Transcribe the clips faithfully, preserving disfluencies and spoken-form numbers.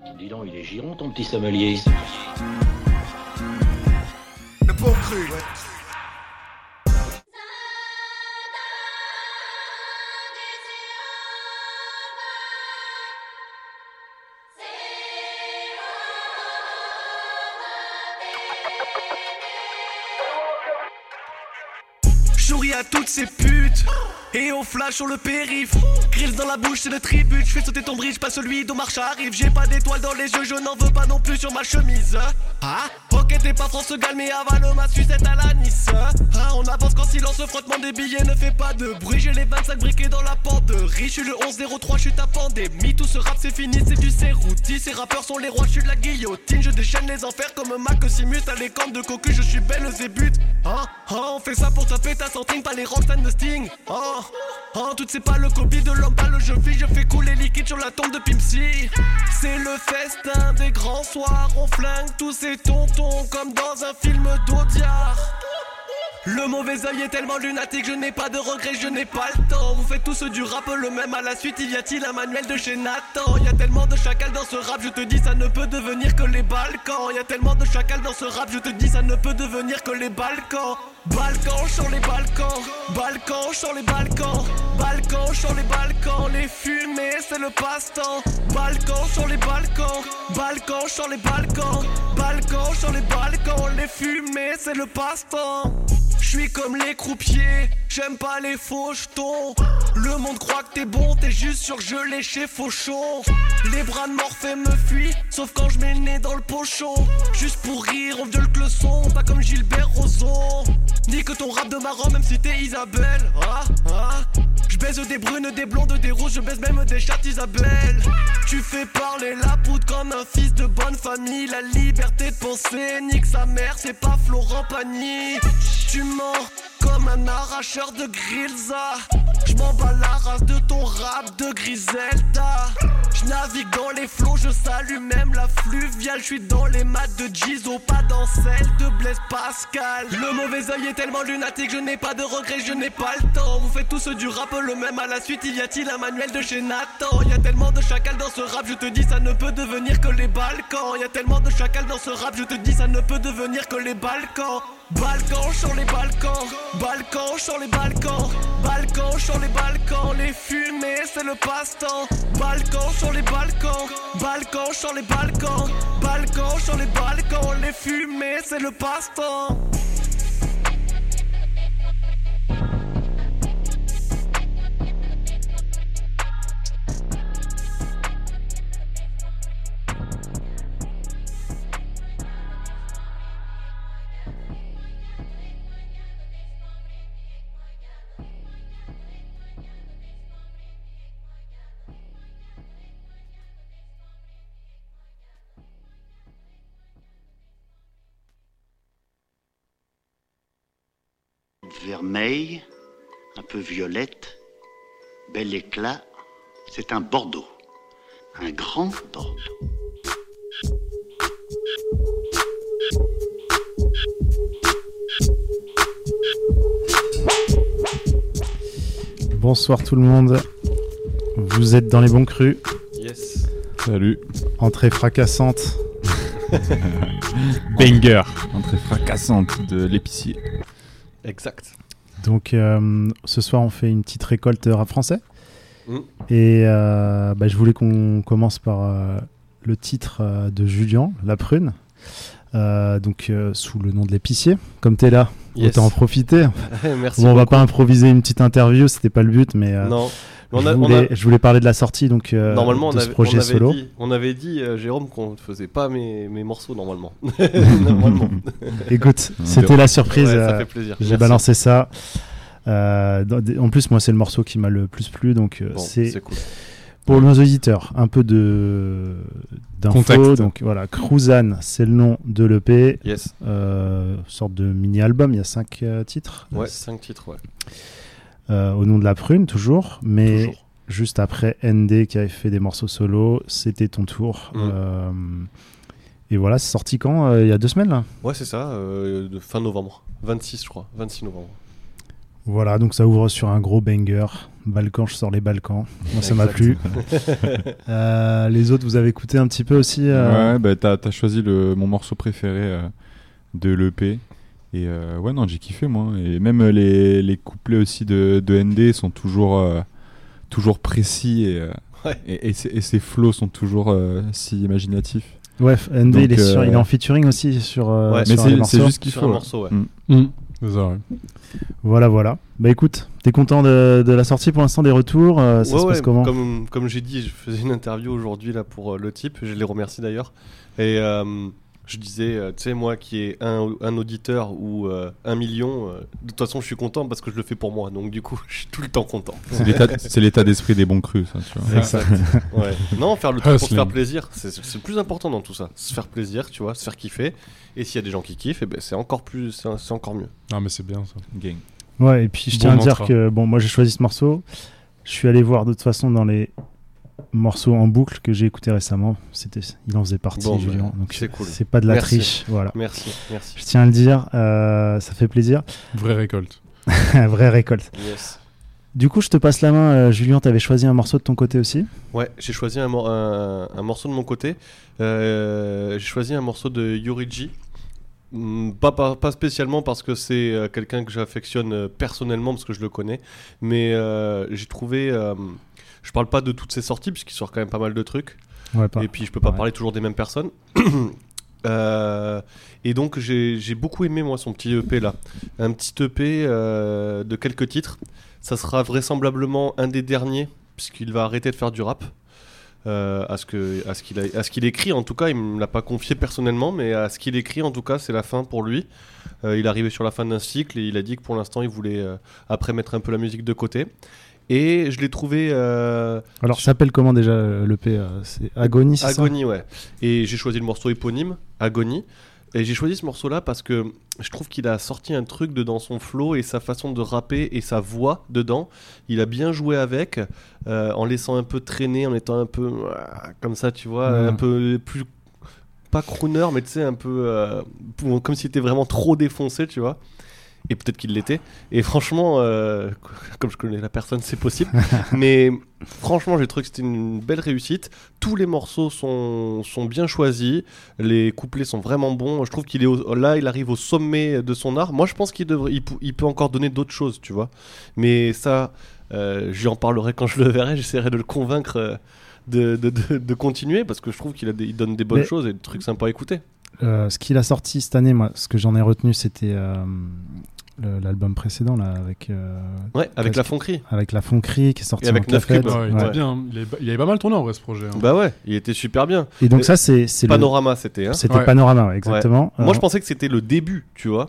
Dis donc, il est giron ton petit sommelier. Le bon cru, ouais. J'ouris à toutes ces putes et on flash sur le périph'. Grills dans la bouche, c'est le tribut. J'fais sauter ton bridge, pas celui d'Omar Sharif. J'ai pas d'étoiles dans les yeux, je n'en veux pas non plus sur ma chemise. Ah, ok, t'es pas France Gall, mais avale ma sucette à la Nice. Ah, on avance qu'en silence, le frottement des billets ne fait pas de bruit. J'ai les vingt-cinq briquets dans la penderie. J'suis le onze zéro trois, j'suis ta pandémie. Tout ce rap c'est fini, c'est du Cerruti. Ces rappeurs sont les rois, j'suis de la guillotine. Je déchaîne les enfers comme Maximus. T'as les cornes de cocu, je suis belle zébute. Ah, ah, on fait ça pour taper ta santine, pas les rockstars de Sting. Ah, ah, toutes c'est pas le copie de l'homme, pas le jeu fille. Je fais couler liquide sur la tombe de Pimpsy. C'est le festin des grands soirs. On flingue tous ces tontons comme dans un film d'Audiard. Le mauvais œil est tellement lunatique, je n'ai pas de regrets, je n'ai pas le temps. Vous faites tous du rap le même à la suite, il y a-t-il un manuel de chez Nathan? Il y a tellement de chacal dans ce rap, je te dis ça ne peut devenir que les Balkans. Il y a tellement de chacal dans ce rap, je te dis ça ne peut devenir que les Balkans. Balkans sur les Balkans, Balkans sur les Balkans, Balkans sur les Balkans, les fumées c'est le passe-temps. Balkans sur les Balkans, Balkans sur les Balkans, Balkans sur les Balkans, les fumées c'est le passe-temps. J'suis comme les croupiers, j'aime pas les faux jetons. Le monde croit que t'es bon, t'es juste surgelé chez Fauchon. Les bras de Morphée me fuient, sauf quand j'mets le nez dans le pochon. Juste pour rire, on viole que le son, pas comme Gilbert Rozon. Ni que ton rap de marrant, même si t'es Isabelle. Ah, ah. J'baise des brunes, des blondes, des rouges, je baise même des chattes Isabelle. Tu fais parler la poudre comme un fils de bonne famille. La liberté de penser, nique sa mère, c'est pas Florent Pagny. Tu mens comme un arracheur de Grilza. J'm'en bats la race de ton rap de Griselda. J'navigue dans les flots, je salue même la fluviale. J'suis dans les maths de Gizo, pas dans celle de Blaise Pascal. Le mauvais œil est tellement lunatique, je n'ai pas de regrets, je n'ai pas le temps. Vous faites tous du rap le même à la suite, il y a-t-il un manuel de chez Nathan? Il y a tellement de chacal dans ce rap, je te dis ça ne peut devenir que les Balkans. Il y a tellement de chacal dans ce rap, je te dis ça ne peut devenir que les Balkans. Balkans sur les Balkans, Balkans sur les Balkans, Balkans sur les Balkans, les fumées c'est le passe-temps. Balkans sur les Balkans, Balkans sur les Balkans, Balkans sur les Balkans, les fumées c'est le passe-temps. Vermeil, un peu violette, bel éclat, c'est un Bordeaux, un grand Bordeaux. Bonsoir tout le monde, vous êtes dans les bons crus. Yes. Salut. Entrée fracassante. Banger. Entrée fracassante de l'épicier. Exact. Donc euh, ce soir on fait une petite récolte rap français. Mm. Et euh, bah, je voulais qu'on commence par euh, le titre euh, de Julien, La Prune. Euh, donc euh, sous le nom de l'épicier. Comme t'es là, Yes. autant en profiter. Merci. Bon, on va beaucoup. pas improviser une petite interview, c'était pas le but, mais euh, Non. Mais on je, a, voulais, on a... je voulais parler de la sortie donc, euh, Normalement, de on ce avait, projet on avait solo. dit, on avait dit euh, Jérôme, qu'on ne faisait pas mes, mes morceaux normalement. normalement. Écoute, c'était la surprise. Ouais, ça euh, fait plaisir. J'ai Merci. balancé ça. Euh, dans- en plus, moi, c'est le morceau qui m'a le plus plu, donc euh, Bon, c'est c'est cool. pour nos auditeurs un peu de d'infos. Contexte. Donc voilà, Cruzan, c'est le nom de l'E P, Yes. euh, sorte de mini-album. Il y a cinq euh, titres. Ouais, cinq titres, ouais. Euh, au nom de La Prune, toujours, mais Toujours. juste après N D qui avait fait des morceaux solo, c'était ton tour. Mm. Euh, et voilà, c'est sorti quand euh, il y a deux semaines là. Ouais, c'est ça, euh, de fin novembre. vingt-six, je crois. vingt-six novembre. Voilà, donc ça ouvre sur un gros banger. Balkan, je sors les Balkans. Moi, ça m'a plu. euh, les autres, vous avez écouté un petit peu aussi euh... Ouais, bah t'as, t'as choisi le, mon morceau préféré euh, de l'E P. Et euh, ouais, non, j'ai kiffé moi. Et même les, les couplets aussi de, de N D sont toujours, euh, toujours précis et, euh, ouais. et, et, et ses flows sont toujours euh, si imaginatifs. Ouais, N D, Donc, il, est sur, euh... il est en featuring aussi sur, euh, ouais, sur mais un c'est, morceau. c'est juste qu'il sur faut. un morceau, ouais. Mm. Mmh. C'est ça, ouais. Voilà, voilà. Bah écoute, t'es content de, de la sortie pour l'instant, des retours euh, Ça ouais, se passe ouais, comment comme, comme j'ai dit, je faisais une interview aujourd'hui là, pour euh, le type, je les remercie d'ailleurs. Et euh, je disais, euh, tu sais, moi qui ai un, un auditeur ou euh, un million, euh, de toute façon je suis content parce que je le fais pour moi. Donc du coup, je suis tout le temps content. C'est l'état, c'est l'état d'esprit des bons crus, ça, tu vois. Exact. Ouais. Non, faire le truc pour se Hustling. faire plaisir, c'est, c'est le plus important dans tout ça. Se faire plaisir, tu vois, se faire kiffer. Et s'il y a des gens qui kiffent, eh ben, c'est encore plus, c'est, c'est encore mieux. Non, mais c'est bien ça. Gang. Ouais, et puis je Bon tiens à dire mantra. que bon, moi j'ai choisi ce morceau. Je suis allé voir de toute façon dans les morceaux en boucle que j'ai écouté récemment. C'était, il en faisait partie, Bon, Julien. bah, Donc c'est cool. c'est pas de la Merci. triche, voilà. Merci, merci. Je tiens à le dire, euh, ça fait plaisir. Vraie récolte. Vraie récolte. Yes. Du coup, je te passe la main, euh, Julien. T'avais choisi un morceau de ton côté aussi. Ouais, j'ai choisi un, mor- un, un morceau de mon côté. Euh, j'ai choisi un morceau de Yoriji. Mm, Pas, pas, pas spécialement parce que c'est euh, quelqu'un que j'affectionne euh, personnellement parce que je le connais, mais euh, j'ai trouvé. Euh, je parle pas de toutes ses sorties puisqu'il sort quand même pas mal de trucs. Ouais, pas. Et puis je peux pas Ouais. parler toujours des mêmes personnes. Euh, et donc j'ai, j'ai beaucoup aimé moi son petit E P là. Un petit E P euh, de quelques titres. Ça sera vraisemblablement un des derniers puisqu'il va arrêter de faire du rap. Euh, à, ce que, à, ce qu'il a, à ce qu'il écrit en tout cas, il me l'a pas confié personnellement, mais à ce qu'il écrit en tout cas c'est la fin pour lui. Euh, il est arrivé sur la fin d'un cycle et il a dit que pour l'instant il voulait euh, après mettre un peu la musique de côté. Et je l'ai trouvé euh, Alors, ça s'appelle comment déjà euh, l'E P euh, C'est Agony, c'est Agony, ouais. Et j'ai choisi le morceau éponyme, Agony. Et j'ai choisi ce morceau-là parce que je trouve qu'il a sorti un truc dedans son flow et sa façon de rapper et sa voix dedans. Il a bien joué avec, euh, en laissant un peu traîner, en étant un peu euh, comme ça, tu vois, Ouais. un peu plus pas crooner, mais tu sais un peu euh, pour- comme s'il était vraiment trop défoncé, tu vois. Et peut-être qu'il l'était. Et franchement, euh, comme je connais la personne, c'est possible. Mais franchement, j'ai trouvé que c'était une belle réussite. Tous les morceaux sont, sont bien choisis. Les couplets sont vraiment bons. Je trouve qu'il est au- là, il arrive au sommet de son art. Moi, je pense qu'il devrait, il, pou- il peut encore donner d'autres choses, tu vois. Mais ça, euh, je lui en parlerai quand je le verrai. J'essaierai de le convaincre euh, de, de, de, de continuer parce que je trouve qu'il a des- il donne des bonnes Mais- choses et des trucs sympas à écouter. Euh, ce qu'il a sorti cette année, moi, ce que j'en ai retenu, c'était euh, le- l'album précédent là, avec euh, Ouais, avec Presque. la fonquerie. avec la Fonquerie qui est sorti Et avec en neuf cafette. cubes. Ouais, il Ouais. était bien. hein. Il avait, il avait pas mal tourné en vrai ce projet. hein. Bah ouais, il était super bien. Et donc Mais- ça, c'est c'est le- Panorama, c'était. Hein. c'était Ouais. Panorama, ouais, exactement. Moi, Euh, je pensais que c'était le début, tu vois.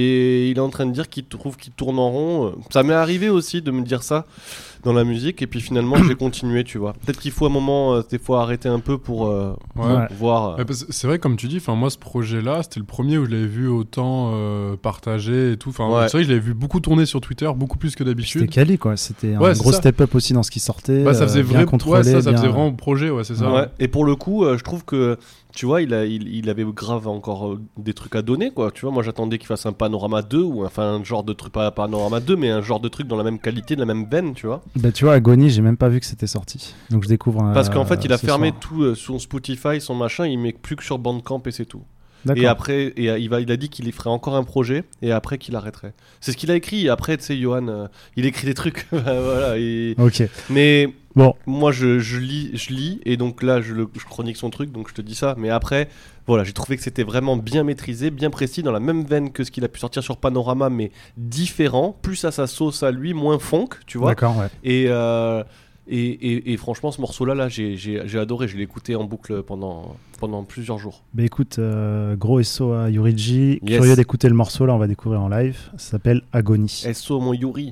Et il est en train de dire qu'il trouve qu'il tourne en rond. Ça m'est arrivé aussi de me dire ça dans la musique. Et puis finalement, j'ai continué, tu vois. Peut-être qu'il faut un moment, euh, des fois, arrêter un peu pour euh, Ouais. Ouais. voir. euh, Ouais, parce que c'est vrai, comme tu dis, moi, ce projet-là, c'était le premier où je l'avais vu autant euh, partagé et tout. Enfin, Ouais. c'est vrai que je l'avais vu beaucoup tourner sur Twitter, beaucoup plus que C'était d'habitude. quali, quoi. C'était un Ouais, c'est gros ça. step-up aussi dans ce qui sortait. Bah, ça faisait euh, bien vrai, contrôlé, ouais, ça, ça bien- faisait vraiment projet, ouais, c'est ça. Ouais. Et pour le coup, euh, je trouve que, tu vois, il, a, il, il avait grave encore euh, des trucs à donner, quoi. Tu vois, moi, j'attendais qu'il fasse un Panorama deux ou enfin un genre de truc, pas Panorama deux, mais un genre de truc dans la même qualité, de la même veine, tu vois. Bah, tu vois, Agony, j'ai même pas vu que c'était sorti. Donc je découvre. un- Parce qu'en fait, il a ce fermé soir. tout euh, son Spotify, son machin, il met plus que sur Bandcamp et c'est tout. D'accord. Et après, et, euh, il, va, il a dit qu'il y ferait encore un projet et après qu'il arrêterait. C'est ce qu'il a écrit. Et après, tu sais, Johan, euh, il écrit des trucs. voilà. Et... Ok. Mais Bon. moi, je, je lis, je lis et donc là, je, le, je chronique son truc, donc je te dis ça. Mais après, voilà, j'ai trouvé que c'était vraiment bien maîtrisé, bien précis, dans la même veine que ce qu'il a pu sortir sur Panorama, mais différent, plus à sa sauce à lui, moins funk, tu vois. D'accord, ouais. Et, euh, et, et, et franchement, ce morceau-là, là, j'ai, j'ai, j'ai adoré. Je l'ai écouté en boucle pendant, pendant plusieurs jours. Bah écoute, euh, gros S O à Yoriji. Yes. Curieux d'écouter le morceau, là, on va découvrir en live. Ça s'appelle Agony. S O mon Yuri.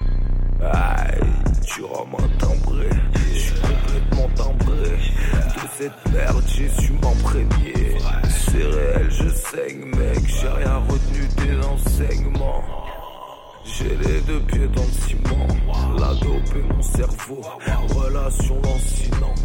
Aïe, tu rends timbré, je suis complètement timbré. Tout cette merde, j'ai su m'imprégner. C'est réel, je saigne, mec, j'ai rien retenu des enseignements. J'ai les deux pieds dans le ciment, la dope et mon cerveau, relation lancinante.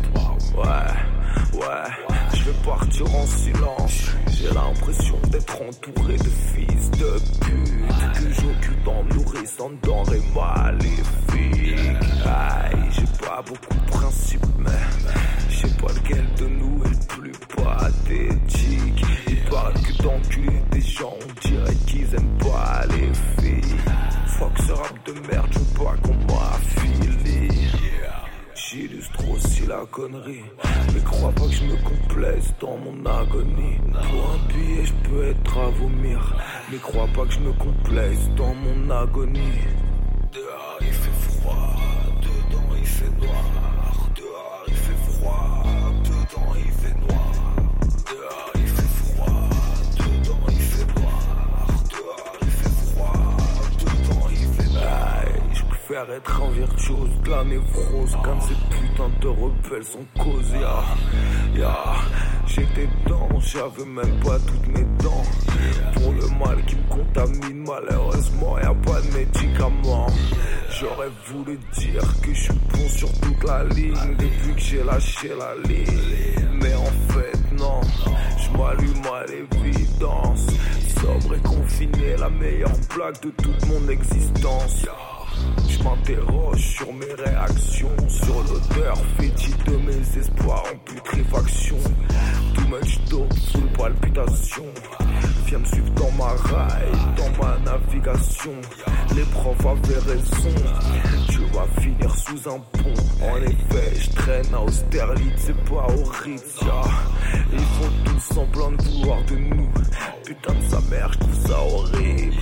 Ouais, ouais, je vais partir en silence. J'ai l'impression d'être entouré de fils de pute que j'occupe en nourrissant de denrées maléfiques. Aïe, j'ai pas beaucoup de principes, mais je sais pas lequel de nous est le plus pathétique. Ils parlent que d'enculer des gens, on dirait qu'ils aiment pas les filles. Fuck ce rap de merde, je veux pas qu'on m'affile. J'illustre aussi la connerie, mais crois pas que je me complaise dans mon agonie. Pour un billet je peux être à vomir, mais crois pas que je me complaise dans mon agonie. Dehors il fait froid, dedans il fait noir. Dehors il fait froid, dedans il fait noir. Dehors il fait froid, dedans il fait noir. Dehors il fait froid, dedans il fait noir. Je préfère être un virtuose de la névrose quand ces putains de rebelles sont causés. Yeah, yeah. J'étais dedans, j'avais même pas toutes mes dents. Pour le mal qui me contamine, malheureusement y'a pas de médicaments. J'aurais voulu dire que je suis bon sur toute la ligne depuis que j'ai lâché la ligne. Mais en fait non, je m'allume à l'évidence. Sobre et confiné, la meilleure blague de toute mon existence. Je m'interroge sur mes réactions, sur l'odeur fétide de mes espoirs en putréfaction. Too much dope, full palpitation. Viens me suivre dans ma raille, dans ma navigation. Les profs avaient raison, tu vas finir sous un pont. En effet, je traîne à Austerlitz, c'est pas au Ritz, yeah. Ils font tous semblant de vouloir de nous. Putain de sa mère, je trouve ça horrible.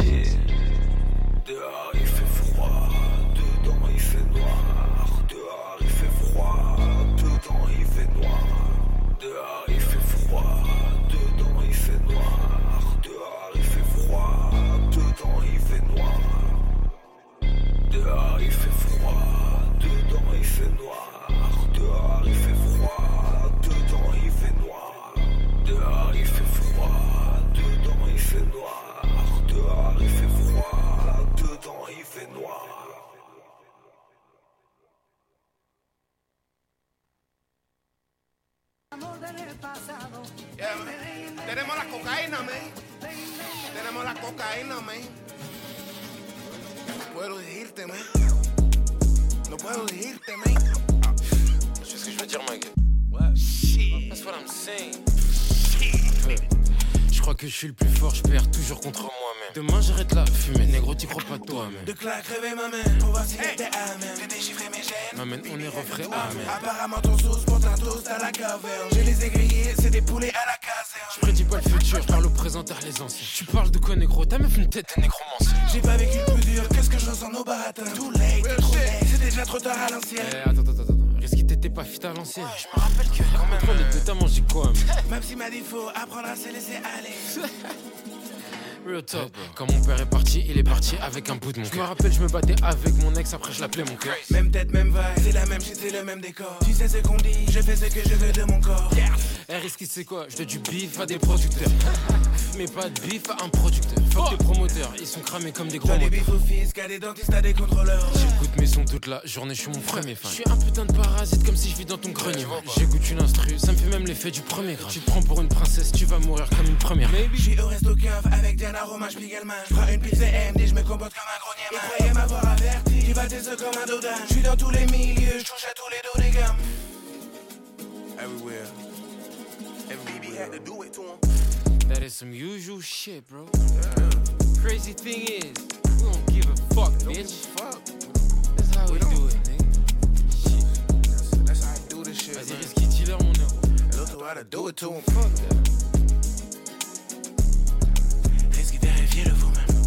Dehors il fait froid, dedans il fait noir. Dehors il fait froid, dedans il fait noir. Dehors il fait froid, dedans il fait noir. Dehors il fait froid, dedans il fait noir. Dehors il fait froid, dedans il fait noir. Dehors il fait froid, dedans il fait noir. Dehors il fait froid, dedans il fait noir. Dehors il fait froid, dedans il fait noir. Yeah, man. Tenemos la cocaína, man. Tenemos la cocaína, man. No puedo decirte, man. No puedo decirte, man. Tu sais ce que je veux dire, mec? Ouais. Shit. That's what I'm saying. Shit. Je crois que je suis le plus fort, je perds toujours contre moi-même. Demain j'arrête la fumée, négro t'y crois pas toi-même. De claque, réveille ma main, pour voir si hey. T'es amen. J'ai déchiffré mes gènes, m'amène, on est refrais, amen. Apparemment ton sauce porte un toast à la caverne. J'ai les aiguillés, c'est des poulets à la caserne. Je prédis pas le futur, je parle au présent tard les anciens. Tu parles de quoi négro, ta meuf une tête de nécromancien. J'ai pas vécu le plus dur, qu'est-ce que je ressens nos baratins. Too late, trop late, c'est déjà trop tard à l'ancienne. Eh, attends, attends, attends. Risque t'étais pas fit à l'ancienne. Je me rappelle que quand même. Entre les deux t'as mangé quoi, mais même si m'a dit faut apprendre à se laisser aller. Real talk. Quand mon père est parti, il est parti avec un bout de mon cœur. Je me rappelle, je me battais avec mon ex, après je l'appelais mon cœur. Même tête, même vibe, c'est la même shit, c'est le même décor. Tu sais ce qu'on dit, je fais ce que je veux de mon corps. Yeah. Eh, risque, c'est quoi? Je dois du bif à des producteurs. Mais pas de bif à un producteur. Fuck tes promoteurs, ils sont cramés comme des gros moteurs. T'as des bifs au fisc, à des dentistes, à des contrôleurs. J'écoute mes sons toute la journée, je suis mon premier fan. Je suis un putain de parasite comme si je vis dans ton grenier. J'écoute une instru, ça me fait même l'effet du premier grain. Tu te prends pour une princesse, tu vas mourir comme une première. Je suis au resto cave avec Diana Roma Spiegelman. J'prends une pizza M D, j'me comporte comme un grenier. Ils croyaient m'avoir averti, tu vas t'aider comme un dodin. J'suis dans tous les milieux, j'touche à tous les dos des gammes. Everywhere. Every baby had to do it to him. That is some usual shit, bro. Yeah. Crazy thing is, we don't give a fuck, bitch. Fuck. That's how we, we do it, nigga. Shit. That's, that's how I do this shit. Vas-y, risque dealer, mon héros. Look how to do it to him. Fuck that. Risque vérifier-le vous-même.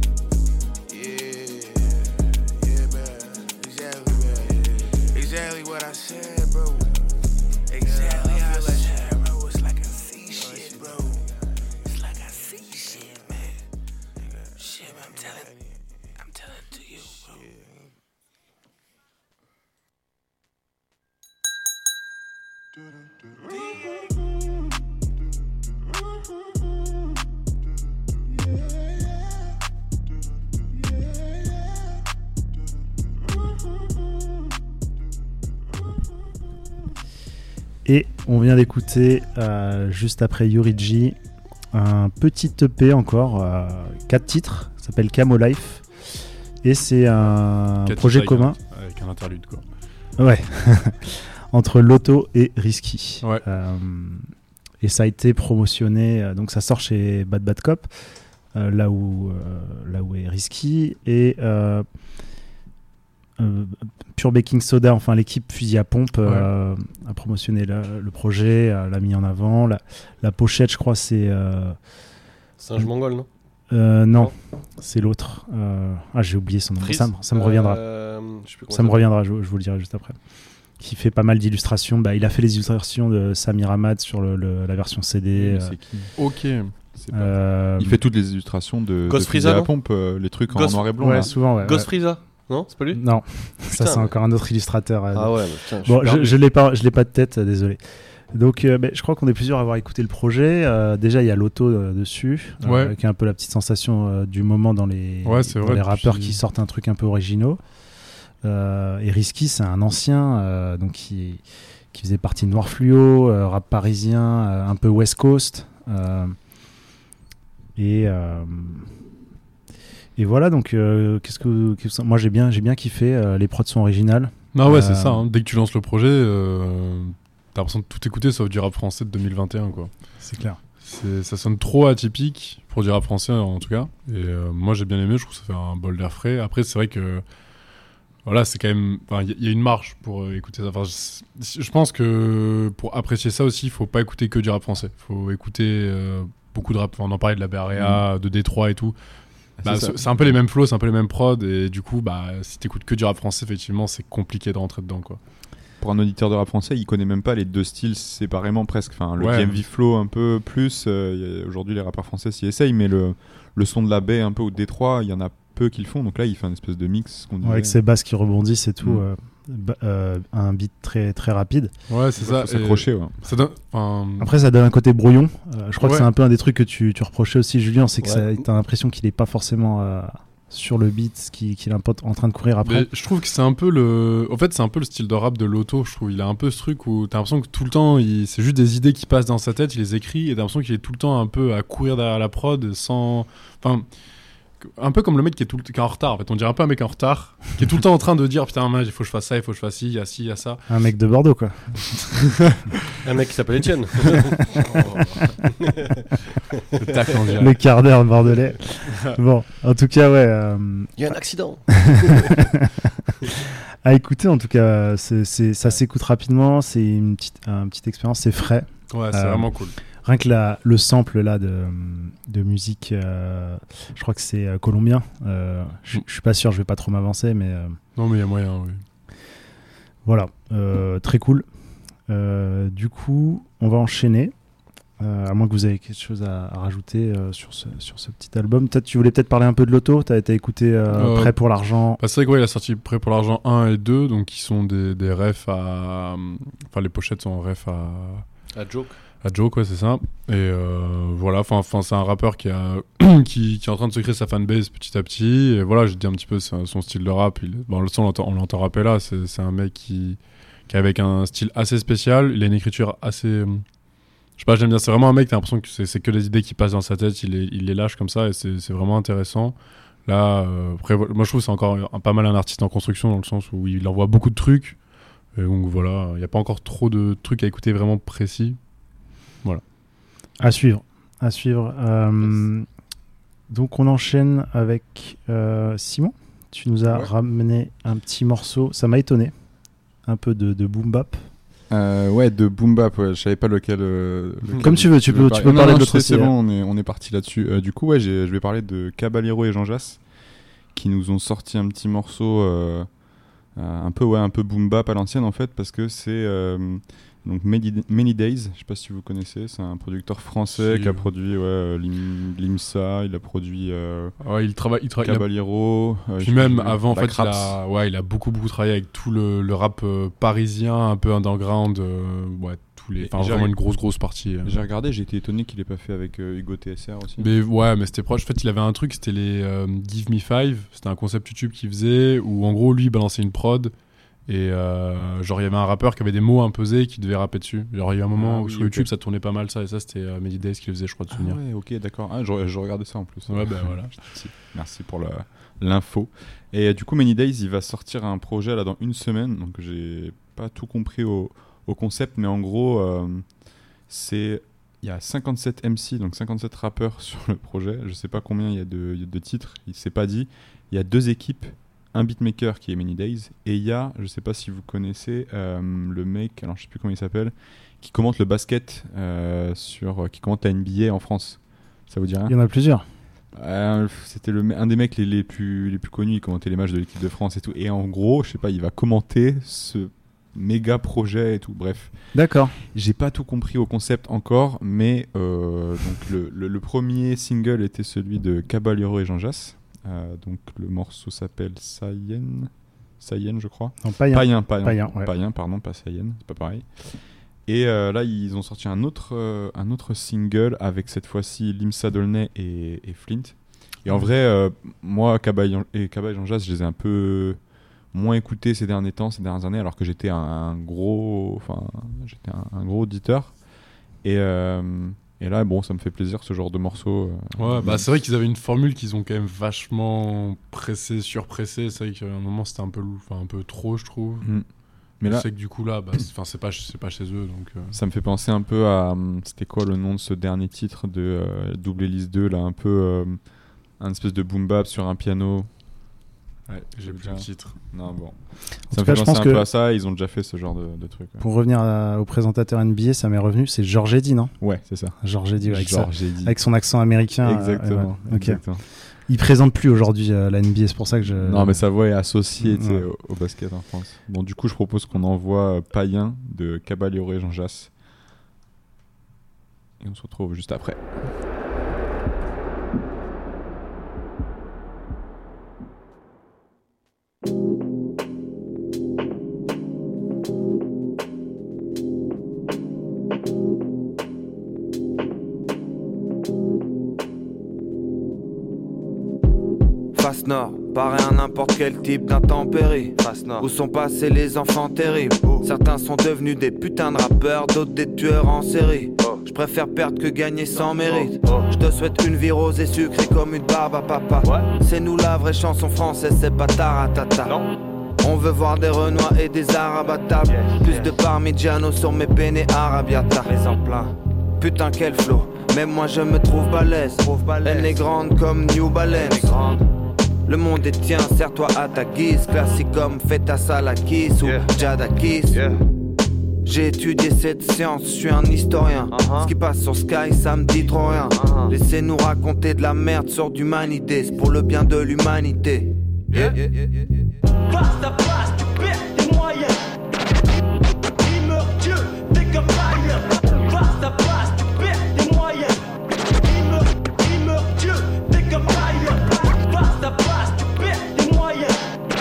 Yeah. Yeah, man. Exactly, man. Exactly what I said, bro. Exactly yeah, how I said, bro. It's like I see shit, bro. It's like I see shit, man. Shit, man, I'm telling, I'm telling it to you, bro. Et on vient d'écouter, euh, juste après Yurigi, un petit E P encore, euh, quatre titres, ça s'appelle Camo Life. Et c'est un Quatre projet titres avec commun. un- Avec un interlude, quoi. Ouais, entre Lotto et Risky. Ouais. Euh, et ça a été promotionné, euh, donc ça sort chez Bad Bad Cop, euh, là, où, euh, là où est Risky. Et euh, euh, Pure Baking Soda, enfin l'équipe Fusil à Pompe, euh, a promotionné le, le projet, euh, l'a mis en avant. La, la pochette, je crois, c'est. Euh, Singe mongol, non euh, non, Non. c'est l'autre. Euh, ah, j'ai oublié son nom. Freeze Ça, me- ça me reviendra. Euh, je sais plus comment Ça me s'appelle. reviendra, je, je vous le dirai juste après. Qui fait pas mal d'illustrations. Bah, il a fait les illustrations de Samir Hamad sur le, le- la version C D. Mais euh, c'est qui Ok. C'est pas- euh, Il fait toutes les illustrations de, Ghost de Fusil Frieza, à la non pompe, euh, les trucs en Ghost- noir et blanc. ouais, là. souvent. Ouais, Ghost ouais. Frieza Non, c'est pas lui Non, ça Putain, c'est mais- encore un autre illustrateur. euh, Ah ouais, mais putain, je Bon, suis je, perdu. je l'ai pas, je l'ai pas de tête, euh, désolé. Donc, euh, ben, je crois qu'on est plusieurs à avoir écouté le projet. Euh, déjà, il y a l'auto euh, dessus, euh, Ouais. qui est un peu la petite sensation euh, du moment dans les, Ouais, c'est dans vrai, les rappeurs puis- qui sortent un truc un peu originaux. Euh, et Risky, c'est un ancien, euh, donc qui, qui faisait partie de Noir Fluo, euh, rap parisien, euh, un peu West Coast. euh, et euh, et voilà, donc euh, qu'est-ce que, qu'est-ce que- moi j'ai bien, j'ai bien kiffé. euh, les prods sont originales. Non, ouais, Euh, c'est ça. hein. Dès que tu lances le projet, euh, t'as l'impression de tout écouter sauf du rap français de deux mille vingt et un, quoi. C'est clair. C'est, ça sonne trop atypique pour du rap français, en tout cas. Et euh, moi, j'ai bien aimé. Je trouve que ça fait un bol d'air frais. Après, c'est vrai que voilà, c'est quand même. Il y, y a une marge pour euh, écouter ça. Enfin, je, je pense que pour apprécier ça aussi, il faut pas écouter que du rap français. Il faut écouter euh, beaucoup de rap. Enfin, on en parlait de la B R A, de Détroit et tout. Bah, C'est ça. c'est, c'est un peu les mêmes flows, c'est un peu les mêmes prods. Et du coup, bah, si t'écoutes que du rap français, effectivement, c'est compliqué de rentrer dedans, quoi. Pour un auditeur de rap français, il connaît même pas les deux styles séparément presque. Enfin, le Ouais. D M V flow un peu plus. euh, y a- Aujourd'hui, les rappeurs français s'y essayent, mais le, le son de la baie un peu au Détroit, il y en a peu qui le font. Donc là, il fait une espèce de mix. Qu'on Ouais, disait. avec ses basses qui rebondissent et tout. Mm. euh, ba- euh, un beat très, très rapide. Ouais, c'est Il ça. faut s'accrocher. Et Ouais. ça donne- enfin, Après, ça donne un côté brouillon. Euh, je crois que Ouais. c'est un peu un des trucs que tu, tu reprochais aussi, Julien, c'est que Ouais. ça- t'as l'impression qu'il est pas forcément euh, sur le beat, qu'il qu'il est un peu en train de courir après. Mais je trouve que c'est un peu le. En fait, c'est un peu le style de rap de Lotto. Je trouve il a un peu ce truc où t'as l'impression que tout le temps, il... c'est juste des idées qui passent dans sa tête, il les écrit, et t'as l'impression qu'il est tout le temps un peu à courir derrière la prod sans. Enfin. Un peu comme le mec qui est, tout le... qui est en retard. En fait, on dirait un peu un mec en retard, qui est tout le temps en train de dire putain, man, il faut que je fasse ça, il faut que je fasse ci, il y a ci, il y a ça. Un mec de Bordeaux, quoi. Un mec qui s'appelle Étienne. Le tacle, on dirait. Le quart d'heure bordelais. Bon, en tout cas, ouais. euh, Il y a un accident. à écouter, en tout cas, c'est, c'est- ça s'écoute rapidement. C'est une petite, une petite expérience, c'est frais. Ouais, c'est Euh, vraiment cool. Rien que la, le sample là de, de musique, euh, je crois que c'est euh, colombien. Euh, je je suis pas sûr, je vais pas trop m'avancer, mais euh, Non, mais il y a moyen, oui. voilà, euh, très cool. Euh, du coup, on va enchaîner. Euh, à moins que vous ayez quelque chose à, à rajouter euh, sur, ce, sur ce petit album. Peut-être tu voulais peut-être parler un peu de l'auto. T'as été écouté euh, Euh, Prêt pour l'argent. Bah, c'est vrai que ouais, il a sorti Prêt pour l'argent un et deux, donc qui sont des, des refs à. Enfin, les pochettes sont refs à. À joke. À Joke, ouais, c'est ça. Et euh, voilà, enfin, enfin, c'est un rappeur qui, a qui, qui est en train de se créer sa fanbase petit à petit. Et voilà, j'ai dit un petit peu son, son style de rap. Il, bon, le son, on l'entend, on l'entend rapper là. C'est, c'est un mec qui, qui est avec un style assez spécial. Il a une écriture assez. euh, Je sais pas, j'aime bien. C'est vraiment un mec, t'as l'impression que c'est, c'est que des idées qui passent dans sa tête. Il les, il les lâche comme ça et c'est, c'est vraiment intéressant. Là, euh, après, moi je trouve que c'est encore un- pas mal un artiste en construction dans le sens où il envoie beaucoup de trucs. Et donc voilà, il n'y a pas encore trop de trucs à écouter vraiment précis. Voilà. À suivre. À suivre. Euh, donc on enchaîne avec euh, Simon. Tu nous as Ouais. ramené un petit morceau. Ça m'a étonné. Un peu de, de boom bap. Euh, ouais, de Boom Bap, ouais, je savais pas lequel. euh, lequel Comme tu veux, tu je peux- vais tu peux Non, parler non, de je l'autre sais, C'est aussi, bon, on est, on est parti là-dessus. Euh, du coup, ouais, j'ai- je vais parler de Caballero et Jean Jass qui nous ont sorti un petit morceau euh, euh, un peu, ouais, un peu Boom Bap à l'ancienne en fait, parce que c'est. euh, Donc Many, Many Days, je sais pas si vous connaissez, c'est un producteur français Si. qui a produit ouais, euh, Lim, Limsa, il a produit euh, Ouais, il travaille, il travaille. il a- Caballero. euh, Puis je sais même plus, avant, en Black fait, il Raps. a, ouais, il a beaucoup, beaucoup travaillé avec tout le, le rap euh, parisien, un peu underground, euh, ouais, tous les, Et enfin j'ai- vraiment une grosse, grosse partie. euh. J'ai regardé, j'ai été étonné qu'il ait pas fait avec euh, Hugo T S R aussi. Mais ouais, mais c'était proche. En fait, il avait un truc, c'était les euh, Give Me Five. C'était un concept YouTube qu'il faisait où, en gros, lui, il balançait une prod. Et euh, genre, il y avait un rappeur qui avait des mots imposés qui devait rapper dessus. Genre, il y a eu un moment Ah où oui, sur ok. YouTube, ça tournait pas mal, ça. Et ça, c'était euh, Many Days qui le faisait, je crois, de Ah souvenir. ouais, ok, d'accord. Ah, je, je regardais ça en plus. Ouais, bah voilà. Merci, Merci pour le- l'info. Et euh, du coup, Many Days, il va sortir un projet là dans une semaine. Donc, j'ai pas tout compris au, au concept, mais en gros, euh, c'est il y a cinquante-sept M C, donc cinquante-sept rappeurs sur le projet. Je sais pas combien il y a de, il y a de titres, il s'est pas dit. Il y a deux équipes, un beatmaker qui est Many Days, et il y a, je sais pas si vous connaissez, euh, le mec, alors je sais plus comment il s'appelle, qui commente le basket euh, sur, qui commente la N B A en France. Ça vous dit rien? Il y en a plusieurs. Euh, C'était le, me- un des mecs les, les, plus, les plus connus, il commentait les matchs de l'équipe de France et tout. Et en gros, je sais pas, il va commenter ce méga projet et tout. Bref, D'accord. j'ai pas tout compris au concept encore, mais euh, donc le, le, le premier single était celui de Caballero et Jean Jass. Euh, donc le morceau s'appelle Sayen, Sayen je crois. Non, Païen. Païen, Païen, Païen, ouais. Païen, pardon, pas Sayen, c'est pas pareil. Et euh, là, ils ont sorti un autre, euh, un autre single avec cette fois-ci Limsa Dolnay et, et Flint. Et en vrai, euh, moi, Cabaye et Cabaye Jean Jass, je les ai un peu moins écoutés ces derniers temps, ces dernières années, alors que j'étais un, un gros, enfin, j'étais un, un gros auditeur. Et, euh, et là, bon, ça me fait plaisir ce genre de morceau. euh, Ouais, bah c'est vrai qu'ils avaient une formule qu'ils ont quand même vachement pressé, surpressé. C'est vrai qu'à un moment c'était un peu, lou- enfin un peu trop, je trouve. Mm. Mais je là, sais que du coup là, bah, c'est, enfin c'est pas, c'est pas chez eux, donc. euh, ça me fait penser un peu à, hum, c'était quoi le nom de ce dernier titre de euh, Double Hélice deux, là, un peu euh, un espèce de boom bap sur un piano. Ouais, j'ai plus le titre. Non, bon. En Ça tout me cas, fait je penser pense un que peu à ça, ils ont déjà fait ce genre de, de truc. Ouais, pour revenir à- au présentateur N B A, ça m'est revenu, c'est George Eddy, non? Ouais, c'est ça. George Eddy, ouais, avec, ça- Genre, j'ai dit. avec son accent américain. euh, Exactement. ouais, ouais. Ok. exactement. Il présente plus aujourd'hui euh, la N B A, c'est pour ça que je. Non, mais sa voix est associée tu sais, Ouais. au, au basket en France. Bon, du coup, je propose qu'on envoie euh, Païen de Caballero et Jean Jass. Et on se retrouve juste après. Face nord, paraît un n'importe quel type d'intempérie. Face nord, où sont passés les enfants terribles. Certains sont devenus des putains de rappeurs, d'autres des tueurs en série. Je préfère perdre que gagner sans mérite. Je te souhaite une vie rose et sucrée comme une barbe à papa. C'est nous la vraie chanson française, c'est pas taratata. On veut voir des Renois et des Arabes à table. Plus de Parmigiano sur mes penne arabiata. Les en plein. Putain quel flow, même moi je me trouve balèze. Elle est grande comme New Balance. Le monde est tien, serre-toi à ta guise. Classique comme Feta Salakis ou Jadakis. J'ai étudié cette science, je suis un historien. Uh-huh. Ce qui passe sur Sky, ça me dit trop rien. Uh-huh. Laissez-nous raconter de la merde sur d'humanité. C'est pour le bien de l'humanité. Yeah. Yeah, yeah, yeah, yeah. Face à face, tu perds tes moyens. Il meurt Dieu, t'es comme païen. Face à face, tu perds tes moyens. Il meurt, il meurt Dieu, t'es comme païen. Face à face, tu perds tes moyens.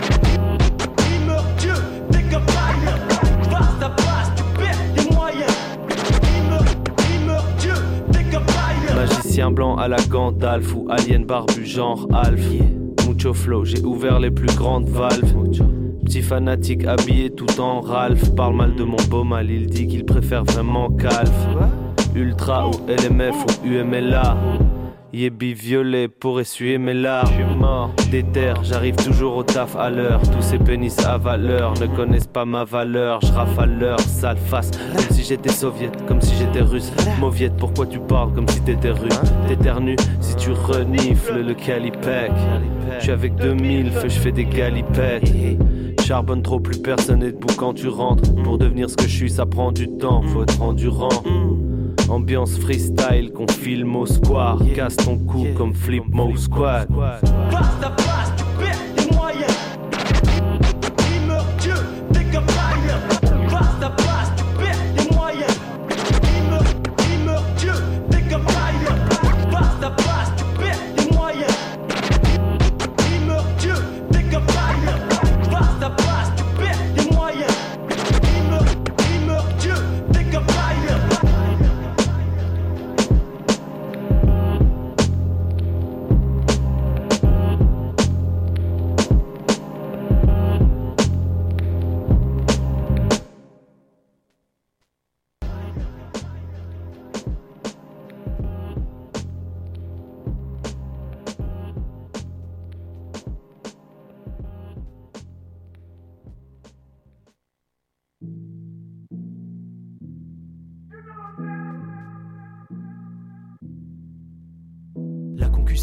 Il meurt Dieu, t'es comme païen. Face à face, tu perds tes moyens. Il meurt, il meurt Dieu, t'es comme païen. Magicien blanc à la Gandalf ou alien barbu genre Alf. Mucho flow, j'ai ouvert les plus grandes valves. Petit fanatique habillé tout en Ralph. Parle mal de mon beau mal, il dit qu'il préfère vraiment Calf. Ultra ou L M F ou U M L A. Yébi violet pour essuyer mes larmes. J'suis mort, déter, j'arrive toujours au taf à l'heure. Tous ces pénis à valeur ne connaissent pas ma valeur. J'rafale leur sale face, comme si j'étais soviète, comme si j'étais russe. Mauviette, pourquoi tu parles comme si t'étais russe? T'éternues si tu renifles le calipec. J'suis avec deux mille feux, j'fais des galipettes. Charbonne trop, plus personne n'est debout quand tu rentres. Pour devenir ce que je suis, ça prend du temps, faut être endurant. Ambiance freestyle qu'on filme au square. Casse ton cou comme Flip Mo Squad. Face à face, tu perds tes moyens. Il meurt Dieu, t'es comme païen. Face à face, tu perds tes moyens.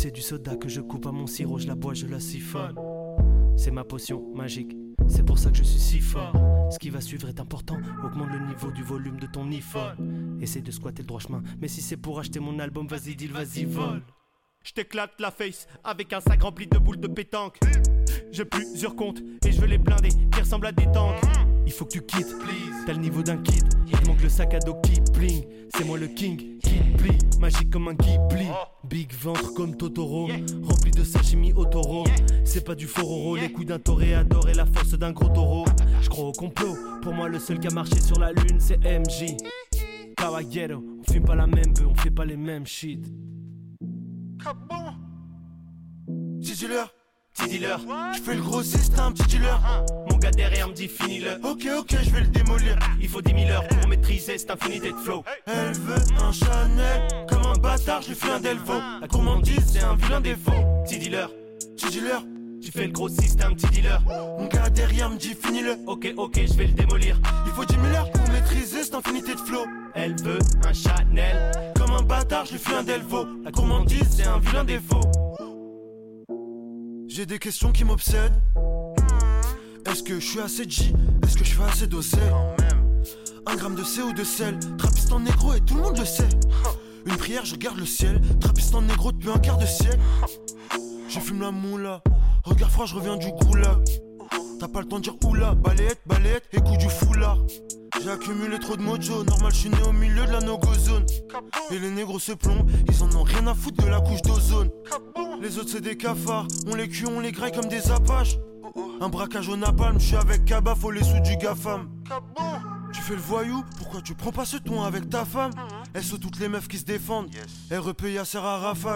c'est du soda que je coupe à mon sirop, je la bois, je la siphonne. C'est ma potion magique, c'est pour ça que je suis si fort. Ce qui va suivre est important, augmente le niveau du volume de ton iPhone. Essaye de squatter le droit chemin, mais si c'est pour acheter mon album, vas-y deal, vas-y vol. Je t'éclate la face avec un sac rempli de boules de pétanque. J'ai plusieurs comptes et je veux les blinder qui ressemblent à des tanks. Il faut que tu quittes, please. T'as le niveau d'un kid, il te manque le sac à dos qui bling. C'est moi le king, kid plie, magique comme un Ghibli. Big ventre comme Totoro, rempli de sashimi au taureau. C'est pas du fororo, les couilles d'un toréador et la force d'un gros taureau. Je crois au complot, pour moi le seul qui a marché sur la lune c'est M J. Caballero, on fume pas la même bœuf, on fait pas les mêmes shit. Petit dealer, petit dealer, je fais le grossiste, un petit dealer. Mon gars derrière me dit finis-le. Ok, ok, je vais le démolir. Il faut dix mille heures pour maîtriser cette infinité de flow. Elle veut un Chanel, comme un bâtard, je lui fais un Delvaux. La gourmandise, c'est un vilain défaut. Petit dealer, petit dealer, tu fais le grossiste, un petit dealer. Mon gars derrière me dit finis-le. Ok, ok, je vais le démolir. Il faut dix mille heures pour maîtriser cette infinité de flow. Elle veut un Chanel, comme un bâtard, je lui fais un Delvaux. La gourmandise, c'est un vilain défaut. J'ai des questions qui m'obsèdent. Est-ce que je suis assez G? Est-ce que je fais assez d'O C? Un gramme de C ou de sel, trappiste en négro et tout le monde le sait. Une prière, je regarde le ciel, trappiste en négro depuis un quart de siècle. Je fume la moula, regard froid, je reviens du goulag. T'as pas le temps de dire oula, balayette, balayette et coup du foulard. J'ai accumulé trop de mojo, normal je suis né au milieu de la no-go zone. Et les négros se plombent, ils en ont rien à foutre de la couche d'ozone. Les autres c'est des cafards, on les cuit, on les graille comme des apaches. Un braquage au napalm, je suis avec Kaba, faut les sous du GAFAM. Tu fais le voyou, pourquoi tu prends pas ce ton avec ta femme? S O toutes les meufs qui se défendent, R E P Yasser Arafat.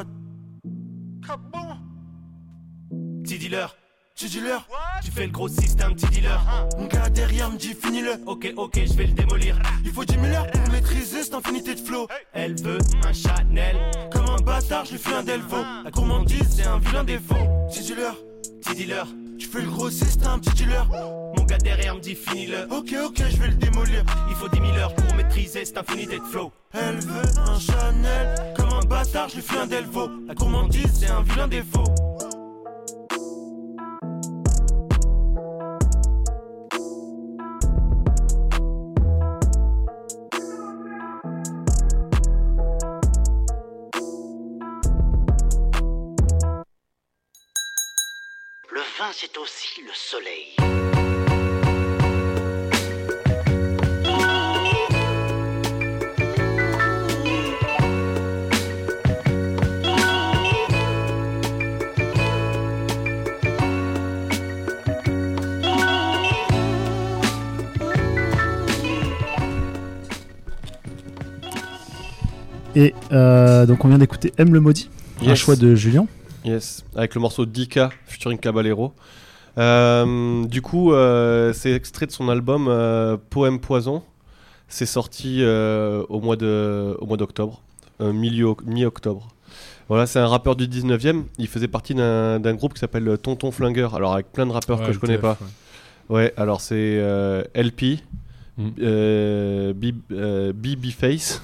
petit dealer, petit dealer, tu fais le grossiste, un petit dealer. Mon gars derrière me dit finis-le. Ok, ok, je vais le démolir. Il faut dix mille heures pour maîtriser cette infinité de flow. Elle veut un Chanel, comme un bâtard, je lui fais un Delvaux. La gourmandise, c'est un vilain défaut. Petit dealer, petit dealer, tu fais le grossiste, un petit dealer. Mon gars derrière me dit finis-le. Ok, ok, je vais le démolir. Il faut dix mille heures pour maîtriser cette infinité de flow. Elle veut un Chanel, comme un bâtard, je lui fais un Delvaux. La gourmandise, c'est un vilain défaut. Le vin, c'est aussi le soleil. Et euh, donc on vient d'écouter M le maudit, yes. Un choix de Julien. Yes, avec le morceau Dika featuring Caballero. Euh, du coup, euh, c'est extrait de son album euh, Poème Poison. C'est sorti euh, au mois de, au mois d'octobre, euh, milieu, mi-octobre. Voilà, c'est un rappeur du dix-neuvième. Il faisait partie d'un, d'un groupe qui s'appelle Tonton Flingueur. Alors avec plein de rappeurs ouais, que je connais T F, pas. Ouais. ouais, alors c'est euh, L P, mm. euh, B B Face,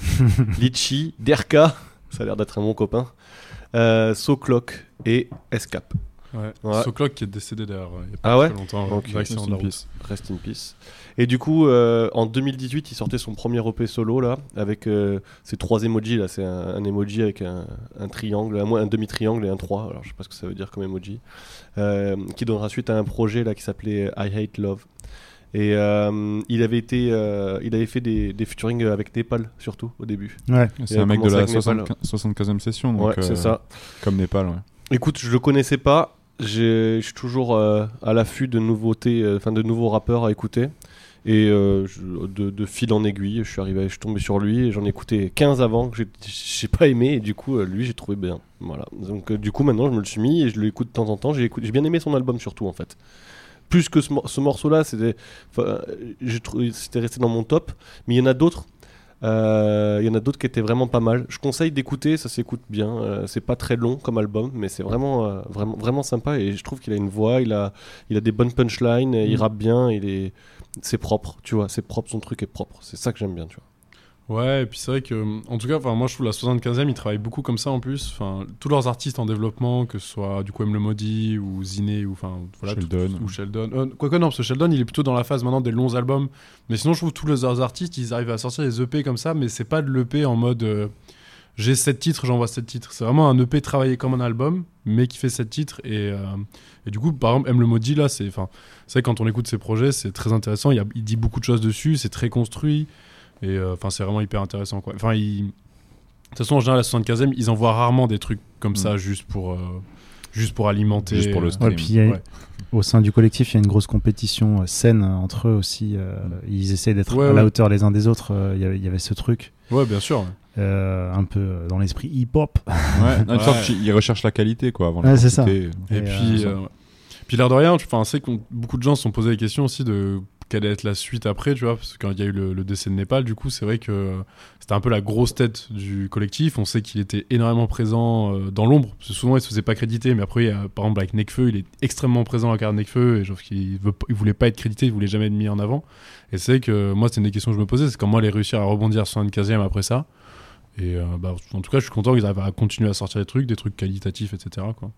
Litchi, Derka. Ça a l'air d'être un bon copain. Euh, So Clock et Escape. Ouais. ouais. So Clock qui est décédé d'ailleurs il y a pas ah ouais longtemps. Donc, rest, in peace. rest in peace. Et du coup, euh, en deux mille dix-huit, il sortait son premier E P solo là, avec euh, ces trois emojis là. C'est un, un emoji avec un, un triangle, un, un demi-triangle et un trois. Alors je sais pas ce que ça veut dire comme emoji. Euh, qui donnera suite à un projet là qui s'appelait I Hate Love. Et euh, il avait été, euh, il avait fait des, des featuring avec Népal surtout au début. Ouais. C'est un mec de la soixante-quinzième session, donc. Ouais, c'est euh, ça. Comme Népal, ouais. Écoute, je le connaissais pas. Je suis toujours euh, à l'affût de nouveautés, enfin euh, de nouveaux rappeurs à écouter. Et euh, je, de, de fil en aiguille, je suis arrivé, je suis tombé sur lui et j'en ai écouté quinze avant que j'ai, j'ai pas aimé et du coup euh, lui j'ai trouvé bien. Voilà. Donc euh, du coup maintenant je me le suis mis et je l'écoute de temps en temps. J'ai, écouté, j'ai bien aimé son album surtout en fait. Plus que ce, ce morceau-là, c'était, j'ai trouvé, c'était resté dans mon top. Mais il y en a d'autres. Euh, il y en a d'autres qui étaient vraiment pas mal. Je conseille d'écouter, ça s'écoute bien. Euh, c'est pas très long comme album, mais c'est vraiment, euh, vraiment, vraiment sympa. Et je trouve qu'il a une voix, il a, il a des bonnes punchlines, mmh. il rappe bien, il est, c'est propre, tu vois, c'est propre, son truc est propre. C'est ça que j'aime bien, tu vois. Ouais, et puis c'est vrai que, en tout cas, enfin, moi je trouve la soixante-quinzième, ils travaillent beaucoup comme ça en plus. Enfin, tous leurs artistes en développement, que ce soit du coup M. Le Maudit ou Ziné ou enfin voilà, Sheldon. tout- ou Sheldon. Euh, Quoique non, parce que Sheldon, il est plutôt dans la phase maintenant des longs albums. Mais sinon, je trouve tous les autres artistes, ils arrivent à sortir des E P comme ça, mais c'est pas de l'E P en mode euh, j'ai sept titres, j'envoie sept titres. C'est vraiment un E P travaillé comme un album, mais qui fait sept titres. Et, euh, et du coup, par exemple, M. Le Maudit, là, c'est, enfin, c'est vrai que quand on écoute ses projets, c'est très intéressant. Il, y a, il dit beaucoup de choses dessus, c'est très construit. Et enfin, euh, c'est vraiment hyper intéressant, quoi. Enfin, il... de toute façon, en général, la soixante-quinzième, ils envoient rarement des trucs comme mmh. ça, juste pour, euh, juste pour alimenter. Juste pour le stream. Ouais, puis y a, ouais. Au sein du collectif, il y a une grosse compétition euh, saine entre eux aussi. Euh, mmh. Ils essaient d'être ouais, à ouais. la hauteur les uns des autres. Il euh, y, y avait ce truc. Ouais, bien sûr. Ouais. Euh, un peu dans l'esprit hip-hop. Ouais, une sorte qu'ils recherchent la qualité, quoi. Avant ouais, c'est ça. Et, et puis, euh, puis l'air de rien, enfin, c'est que beaucoup de gens se sont posé la question aussi de quelle allait être la suite après, tu vois, parce que quand il y a eu le, le décès de Népal, du coup, c'est vrai que c'était un peu la grosse tête du collectif. On sait qu'il était énormément présent euh, dans l'ombre, parce que souvent il se faisait pas créditer, mais après, il y a, par exemple, avec Nekfeu, il est extrêmement présent dans la carrière de Nekfeu, et genre qu'il veut, il voulait pas être crédité, il voulait jamais être mis en avant. Et c'est vrai que moi, c'était une des questions que je me posais, c'est comment aller réussir à rebondir soixante-quinzième après ça. Et euh, bah, en tout cas, je suis content qu'ils arrivent à continuer à sortir des trucs, des trucs qualitatifs, et cetera, quoi.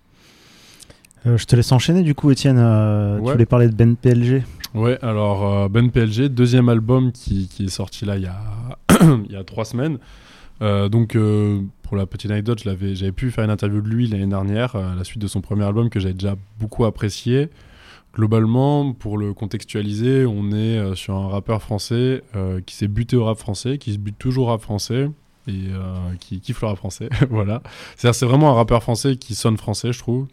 Euh, je te laisse enchaîner du coup, Étienne. Euh, ouais. Tu voulais parler de Ben P L G. Ouais, alors euh, Ben P L G, deuxième album qui, qui est sorti là il y a, il y a trois semaines. Euh, donc, euh, pour la petite anecdote, je l'avais, j'avais pu faire une interview de lui l'année dernière, à la suite de son premier album que j'avais déjà beaucoup apprécié. Globalement, pour le contextualiser, on est euh, sur un rappeur français euh, qui s'est buté au rap français, qui se bute toujours au rap français et euh, qui kiffe le rap français. Voilà. C'est-à-dire, c'est vraiment un rappeur français qui sonne français, je trouve.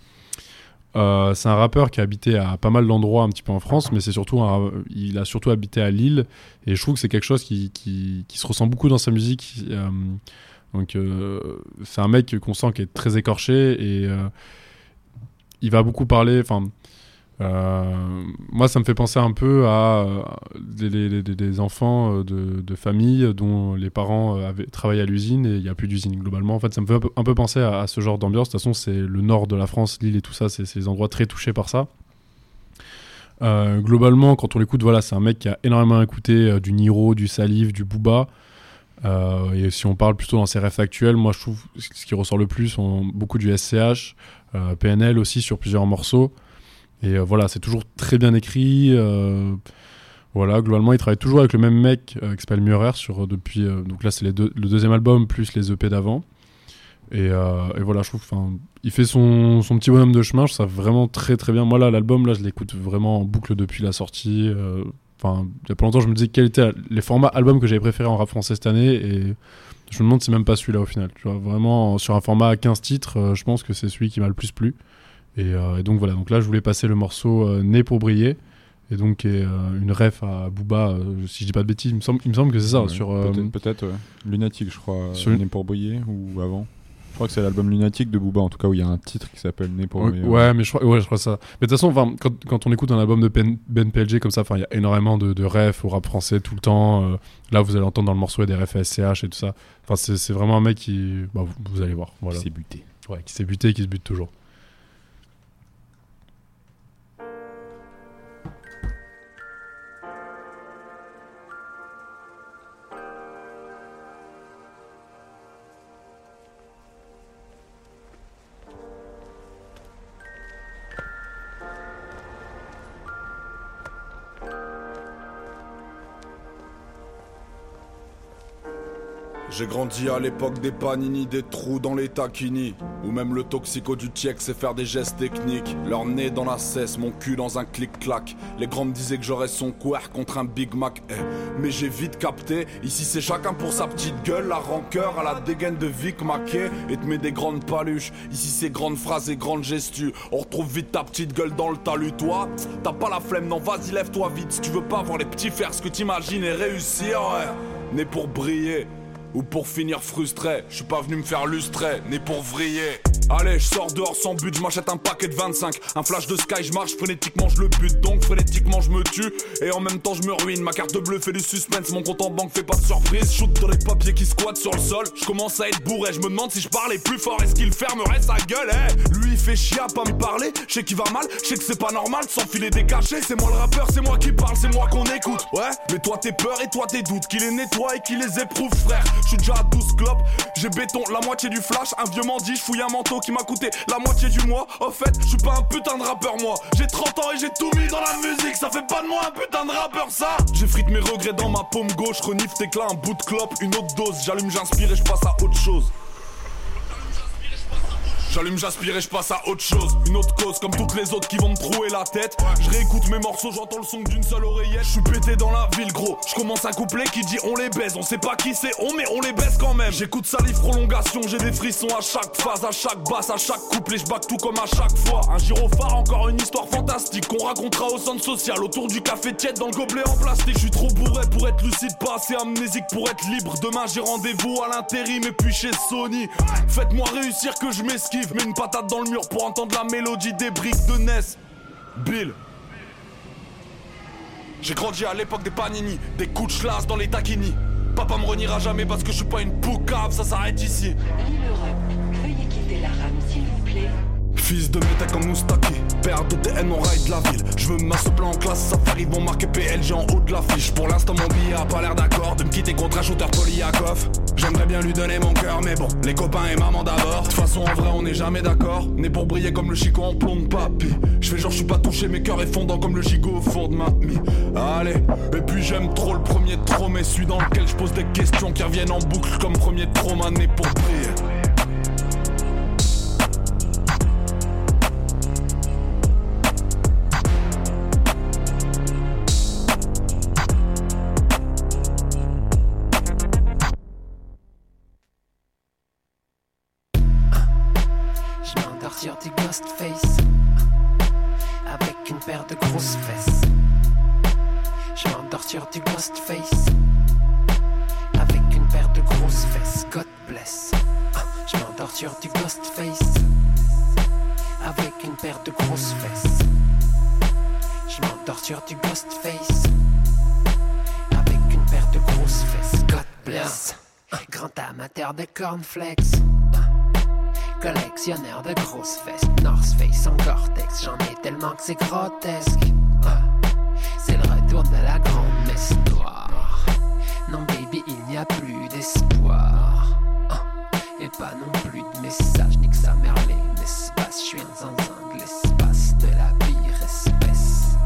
Euh, c'est un rappeur qui a habité à pas mal d'endroits un petit peu en France, mais c'est surtout un, il a surtout habité à Lille, et je trouve que c'est quelque chose qui, qui, qui se ressent beaucoup dans sa musique. Euh, donc euh, c'est un mec qu'on sent qui est très écorché, et euh, il va beaucoup parler. Enfin, euh, moi ça me fait penser un peu à euh, des, des, des, des enfants de, de famille dont les parents avaient travaillé à l'usine et il n'y a plus d'usine globalement. En fait, ça me fait un peu, un peu penser à, à ce genre d'ambiance. De toute façon, c'est le nord de la France, Lille et tout ça, c'est, c'est des endroits très touchés par ça. Euh, globalement, quand on l'écoute, voilà, c'est un mec qui a énormément écouté euh, du Niro, du Salif, du Booba. Euh, et si on parle plutôt dans ses refs actuels, moi je trouve ce qui ressort le plus sont beaucoup du S C H, euh, P N L aussi sur plusieurs morceaux. Et euh, voilà, c'est toujours très bien écrit. Euh, voilà, globalement, il travaille toujours avec le même mec euh, qui s'appelle Murer sur depuis. Euh, donc là, c'est les deux, le deuxième album plus les E P d'avant. Et, euh, et voilà, je trouve, enfin, il fait son, son petit bonhomme de chemin. Je trouve ça vraiment très très bien. Moi là, l'album là, je l'écoute vraiment en boucle depuis la sortie. Enfin, euh, il y a pas longtemps, je me disais quels étaient les formats albums que j'avais préférés en rap français cette année, et je me demande si c'est même pas celui-là au final. Tu vois, vraiment sur un format à quinze titres, euh, je pense que c'est celui qui m'a le plus plu. Et, euh, et donc voilà, donc là je voulais passer le morceau euh, Né pour briller, et donc et, euh, une ref à Booba, euh, si je dis pas de bêtises, il me semble, il me semble que c'est ça. Ouais, sur, euh, peut-être, peut-être ouais. Lunatique, je crois, sur Né pour briller, ou avant. Je crois que c'est l'album Lunatique de Booba, en tout cas, où il y a un titre qui s'appelle Né pour briller. Ouais, ouais, mais je crois, ouais, je crois ça. Mais de toute façon, quand, quand on écoute un album de Ben, Ben P L G comme ça, il y a énormément de, de refs au rap français tout le temps. Euh, là, vous allez entendre dans le morceau, il y a des refs à S C H et tout ça. Enfin, c'est, c'est vraiment un mec qui, bah, vous, vous allez voir, voilà. Qui s'est buté. Ouais, qui s'est buté et qui se bute toujours. J'ai grandi à l'époque des panini, des trous dans les taquinis, où même le toxico du Tchèque sait faire des gestes techniques. Leur nez dans la cesse, mon cul dans un clic-clac. Les grands me disaient que j'aurais son couer contre un Big Mac, eh. Mais j'ai vite capté, ici c'est chacun pour sa petite gueule. La rancœur à la dégaine de Vic Mackey, et te met des grandes paluches. Ici c'est grandes phrases et grandes gestues. On retrouve vite ta petite gueule dans le talus. Toi, t'as pas la flemme, non vas-y lève-toi vite. Si tu veux pas voir les petits faire ce que t'imagines et réussir, ouais. Né pour briller. ou pour finir frustré. Je suis pas venu me faire lustrer, ni pour vriller. Allez, je sors dehors sans but, je m'achète un paquet de vingt-cinq. Un flash de sky, je marche frénétiquement, je le bute. Donc frénétiquement je me tue, et en même temps je me ruine. Ma carte bleue fait du suspense, mon compte en banque fait pas de surprise. Shoot dans les papiers qui squattent sur le sol. Je commence à être bourré, je me demande si je parlais plus fort, est-ce qu'il fermerait sa gueule, eh. Lui il fait chier à pas me parler, je sais qu'il va mal, je sais que c'est pas normal de s'enfiler des cachets. C'est moi le rappeur, c'est moi qui parle, c'est moi qu'on écoute. Ouais, mais toi t'es peur et toi t'es doutes, qu'il les nettoie et qu'il les éprouve, frère. Je suis déjà à douze clopes, j'ai béton, la moitié du flash. Un vieux mendie, je fouille un manteau qui m'a coûté la moitié du mois. Au fait, je suis pas un putain de rappeur moi. J'ai trente ans et j'ai tout mis dans la musique. Ça fait pas de moi un putain de rappeur ça. J'ai frite mes regrets dans ma paume gauche. Renifle tes clans, un bout de clope, une autre dose. J'allume, j'inspire et je passe à autre chose. J'allume, j'aspire et je passe à autre chose. Une autre cause comme toutes les autres qui vont me trouer la tête. Je réécoute mes morceaux, j'entends le son d'une seule oreillette. Je suis pété dans la ville gros. Je commence un couplet qui dit on les baise. On sait pas qui c'est on mais on les baise quand même. J'écoute Salif prolongation, j'ai des frissons à chaque phase, à chaque basse, à chaque couplet. Je back tout comme à chaque fois. Un gyrophare, encore une histoire fantastique qu'on racontera au centre social. Autour du café tiède dans le gobelet en plastique. Je suis trop bourré pour être lucide, pas assez amnésique pour être libre. Demain j'ai rendez-vous à l'intérim et puis chez Sony. Faites-moi réussir que je m'esquive. Mets une patate dans le mur pour entendre la mélodie des briques de N E S. Bill. J'ai grandi à l'époque des panini, des coups de chlasse dans les taquinis. Papa me reniera jamais parce que je suis pas une poucave, ça s'arrête ici. Veuillez quitter la rame s'il vous plaît. Fils de métèque comme Moustaki, père de D N, on ride la ville. Je veux m'asseoir plein en classe, Safari vont marquer P L G en haut de l'affiche. Pour l'instant mon billet a pas l'air d'accord de me quitter contre un shooter Polyakov. J'aimerais bien lui donner mon cœur mais bon, les copains et maman d'abord. De toute façon en vrai on n'est jamais d'accord. Né pour briller comme le Chico en plomb de papy. Je fais genre je suis pas touché, mes cœurs est fondant comme le gigot au four de mamie. Allez, et puis j'aime trop le premier trop, mais celui dans lequel je pose des questions qui reviennent en boucle comme premier trauma. Né pour briller. Sur du Ghostface avec une paire de grosses fesses. Je m'endors sur du Ghostface avec une paire de grosses fesses. God bless. Je m'endors sur du Ghostface avec une paire de grosses fesses. Je m'endors sur du Ghostface avec une paire de grosses fesses. God bless. Grand amateur de cornflakes, collectionneur de grosses fesses, North Face en Cortex, j'en ai tellement que c'est grotesque. C'est le retour de la grande histoire. Non baby, il n'y a plus d'espoir. Et pas non plus de message, ni que sa mère les m'espace. Je suis un zinzin de l'espace, de la pire espèce.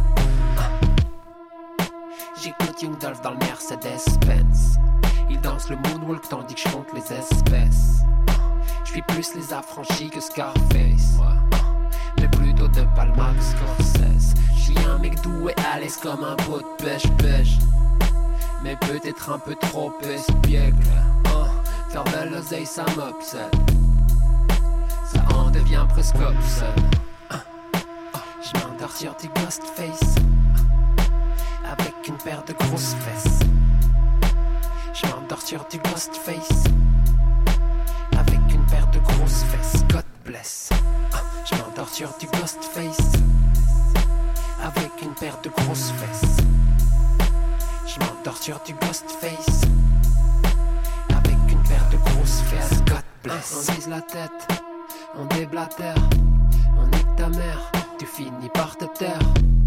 J'écoute Young Dolph dans le Mercedes-Benz. Il danse le moonwalk tandis que je compte les espèces. Je suis plus les affranchis que Scarface, mais plutôt de Palma que Scorsese. Je suis un mec doué à l'aise comme un pot de pêche-pêche, mais peut-être un peu trop espiègle. uh, Faire de l'oseille ça m'obsède, ça en devient presque obscène. uh, uh, Je m'endors sur du Ghostface avec une paire de grosses fesses. Je m'endors sur du Ghostface avec une paire de grosses fesses. God bless. Je m'endors sur du Ghostface avec une paire de grosses fesses. Je m'endors sur du Ghostface avec une paire de grosses fesses. God bless. On vise la tête, on déblatère, on nique ta mère, tu finis par te taire.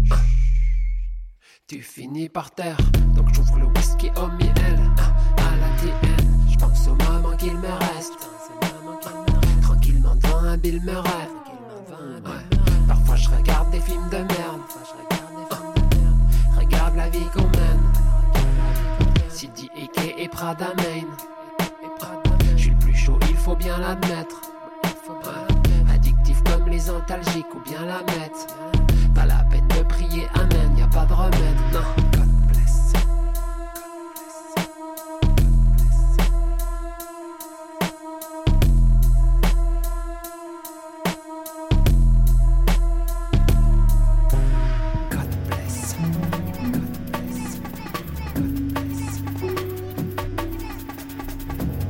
Tu finis par terre, donc j'ouvre le whisky au miel à la T N. J'pense au moment qu'il me reste, tranquillement devant un Bill Murray. Ouais. Parfois je regarde des films de merde, regarde la vie qu'on mène. Sidi Ike et Prada Main. J'suis le plus chaud, il faut bien l'admettre. Ouais. Addictif comme les antalgiques ou bien la mette. Pas la peine de prier amen, y'a pas de remède, non. God bless. God bless. God bless.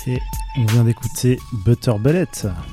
Et on vient d'écouter Butter Bellet.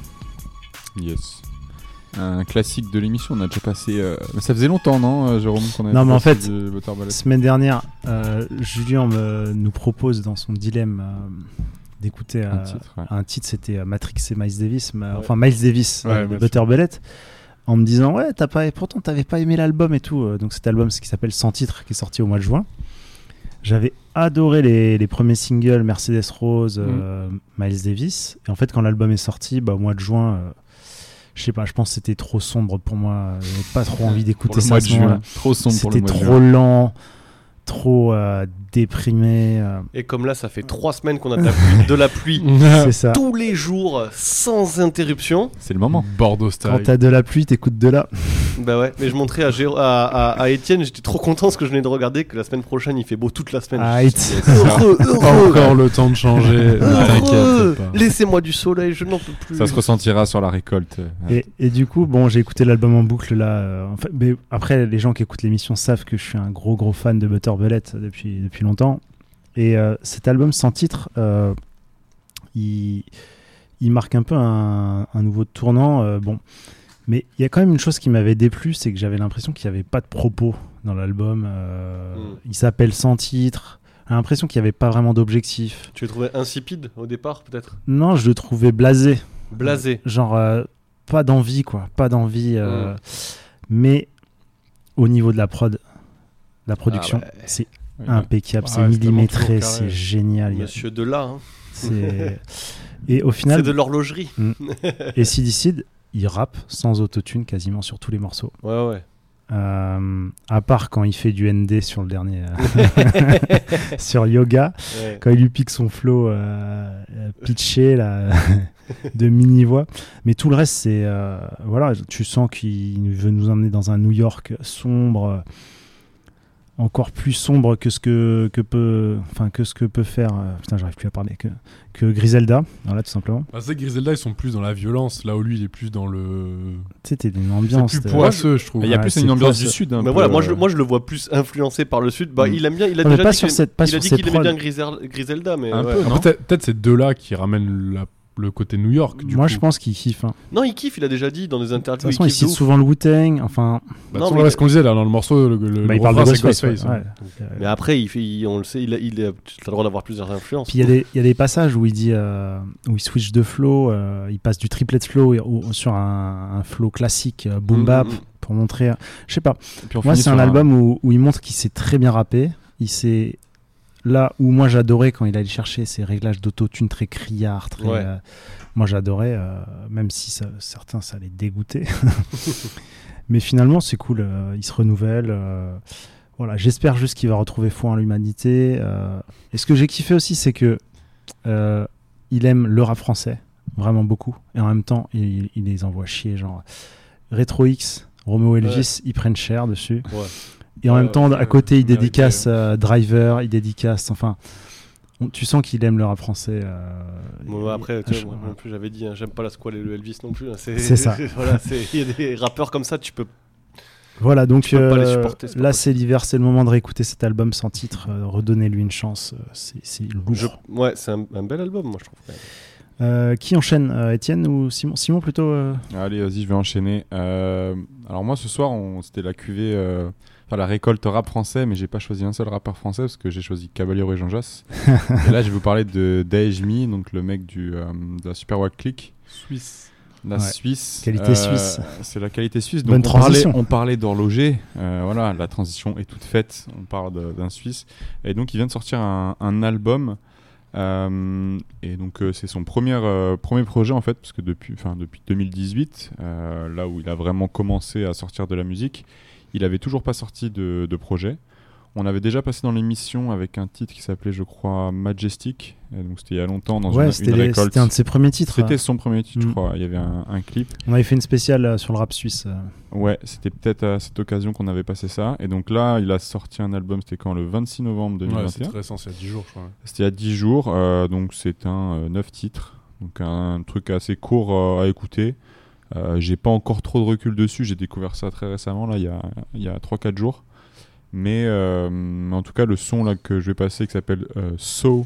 Yes. Un classique de l'émission, on a déjà passé. Euh... Mais ça faisait longtemps, non, euh, Jérôme, qu'on avait Non, mais en fait, Butter Bellet. semaine dernière, euh, Julien me, nous propose dans son dilemme euh, d'écouter un euh, titre. Ouais. Un titre, c'était euh, Matrix et Miles Davis, mais, Ouais. enfin Miles Davis, Ouais, euh, bien Butter Bellet, en me disant ouais, t'as pas, pourtant t'avais pas aimé l'album et tout. Donc cet album, ce qui s'appelle Sans titre, qui est sorti au mois de juin. J'avais adoré les, les premiers singles Mercedes Rose, euh, mm. Miles Davis. Et en fait, quand l'album est sorti, bah, au mois de juin, euh, je sais pas, je pense que c'était trop sombre pour moi. J'avais pas trop envie d'écouter ça. Mois de juin. Trop sombre pour le mois de juin. C'était trop lent, trop euh, déprimé. Euh. Et comme là, ça fait trois semaines qu'on a de la pluie, de la pluie c'est ça. tous les jours, sans interruption. C'est le moment. Bordeaux style. Quand t'as de la pluie, t'écoutes de là. Bah ouais, mais je montrais à, Géro- à, à, à Étienne, j'étais trop content parce que je venais de regarder que la semaine prochaine il fait beau toute la semaine. Ah, heureux, heureux. Encore le temps de changer. Heureux. T'inquiète pas. Laissez-moi du soleil, je n'en peux plus. Ça se ressentira sur la récolte. Et, et du coup, bon, j'ai écouté l'album en boucle là. Euh, en fait, mais après, les gens qui écoutent l'émission savent que je suis un gros gros fan de Butter Bellet depuis, depuis longtemps. Et euh, cet album sans titre, euh, il, il marque un peu un, un nouveau tournant. Euh, bon, mais il y a quand même une chose qui m'avait déplu, c'est que j'avais l'impression qu'il n'y avait pas de propos dans l'album. Euh, mm. Il s'appelle Sans titre. J'ai l'impression qu'il n'y avait pas vraiment d'objectif. Tu le trouvais insipide au départ, peut-être ? Non, je le trouvais blasé. Blasé. Genre, euh, pas d'envie, quoi. Pas d'envie. Euh, mm. Mais au niveau de la prod, la production, ah ouais. c'est oui, impeccable, ouais. c'est Ah, millimétré, c'est c'est génial. Monsieur Delas. Hein. C'est... Et au final, c'est de l'horlogerie. Mm. Et Sid Sid, il rappe sans autotune quasiment sur tous les morceaux. Ouais, ouais. Euh, à part quand il fait du N D sur le dernier, sur Yoga, ouais. Quand il lui pique son flow euh, pitché là, de mini-voix. Mais tout le reste, c'est. Euh, voilà, tu sens qu'il veut nous emmener dans un New York sombre. Encore plus sombre que ce que, que peut enfin que ce que peut faire euh, putain j'arrive plus à parler que que Griselda, voilà, tout simplement. Bah, c'est que Griselda, ils sont plus dans la violence, là où lui il est plus dans le Tu sais, t'es une ambiance c'est plus poisseux, je trouve. Il y a ouais, plus une ambiance du sud, mais voilà, moi je moi je le vois plus influencé par le sud. Bah mm. il aime bien, il a ouais, déjà pas dit sur qu'il, cette, pas il sur a dit qu'il aimait bien Grisel, Griselda, mais un ouais. peu, non peut-être, peut-être c'est deux là qui ramènent la le côté New York, du moi coup. je pense qu'il kiffe. Hein. Non, il kiffe, il a déjà dit dans des interviews. De toute façon, il cite souvent le Wu-Tang. Enfin, bah, non, mais ce qu'on disait là dans le morceau, le, le, bah, le il parle de Ghostface. Ghostface. Ouais. Ouais. Mais après, il fait, il, on le sait, il a, il a, tu as le droit d'avoir plusieurs influences. Puis il y, y a des passages où il dit, euh, où il switch de flow, euh, il passe du triplet flow ou, sur un, un flow classique euh, boom bap mmh, mmh. pour montrer. Euh, je sais pas. Moi, c'est un album un... où, où il montre qu'il sait très bien rapper. Il sait. Là où moi j'adorais quand il allait chercher ces réglages d'autotune très criards, très, ouais. euh, moi j'adorais, euh, même si ça, certains ça les dégoûtait. Mais finalement c'est cool, euh, il se renouvelle. Euh, voilà, j'espère juste qu'il va retrouver foi en l'humanité. Euh, et ce que j'ai kiffé aussi, c'est que euh, il aime le rap français, vraiment beaucoup. Et en même temps, il, il les envoie chier. Genre Retro X, Romeo Elvis, ouais. Ils prennent cher dessus. Ouais. Et en ouais, même temps, ouais, à côté, ouais, il dédicace euh, Driver, il dédicace. Enfin, on, tu sens qu'il aime le rap français. Euh, bon, et, après, tu je, vois, moi non plus, j'avais dit, hein, j'aime pas la squale et le Elvis non plus. Hein, c'est, c'est ça. Voilà, il y a des rappeurs comme ça, tu peux. Voilà, donc tu peux euh, pas les là, supporter, c'est, pas c'est l'hiver, c'est le moment de réécouter cet album sans titre. Euh, redonnez-lui une chance. Euh, c'est, c'est lourd. Je, ouais, c'est un, un bel album, moi, je trouve. Euh, qui enchaîne, euh, Étienne ou Simon Simon plutôt euh... Allez, vas-y, je vais enchaîner. Euh, alors moi, ce soir, on, c'était la cuvée. Euh... Enfin, la récolte rap français, mais j'ai pas choisi un seul rappeur français parce que j'ai choisi Caballero et Jean Jass. Et là, je vais vous parler de Daejmi, donc le mec du, euh, de la Super Wack Click. Suisse. La ouais. Suisse. Qualité euh, suisse. C'est la qualité suisse. Bonne donc on transition. parlait, on parlait d'horloger. Euh, voilà, la transition est toute faite. On parle de, d'un Suisse. Et donc, il vient de sortir un, un album. Euh, et donc, euh, c'est son premier, euh, premier projet en fait, parce que depuis, depuis deux mille dix-huit, euh, là où il a vraiment commencé à sortir de la musique, il avait toujours pas sorti de, de projet. On avait déjà passé dans l'émission avec un titre qui s'appelait, je crois, Majestic. Et donc c'était il y a longtemps dans ouais, une, c'était une les, récolte. C'était un de ses premiers titres. C'était son premier titre, mm. je crois. Il y avait un, un clip. On avait fait une spéciale euh, sur le rap suisse. Euh. Ouais, c'était peut-être à cette occasion qu'on avait passé ça. Et donc là, il a sorti un album, c'était quand ? Le vingt-six novembre deux mille vingt et un. Ouais, c'est très récent, c'est il y a dix jours, je crois. C'était il y a dix jours. Euh, donc c'est un euh, neuf titres. Donc un, un truc assez court euh, à écouter. Euh, j'ai pas encore trop de recul dessus. J'ai découvert ça très récemment, là, il y a, il y a trois quatre jours. Mais euh, en tout cas, le son là, que je vais passer qui s'appelle euh, So,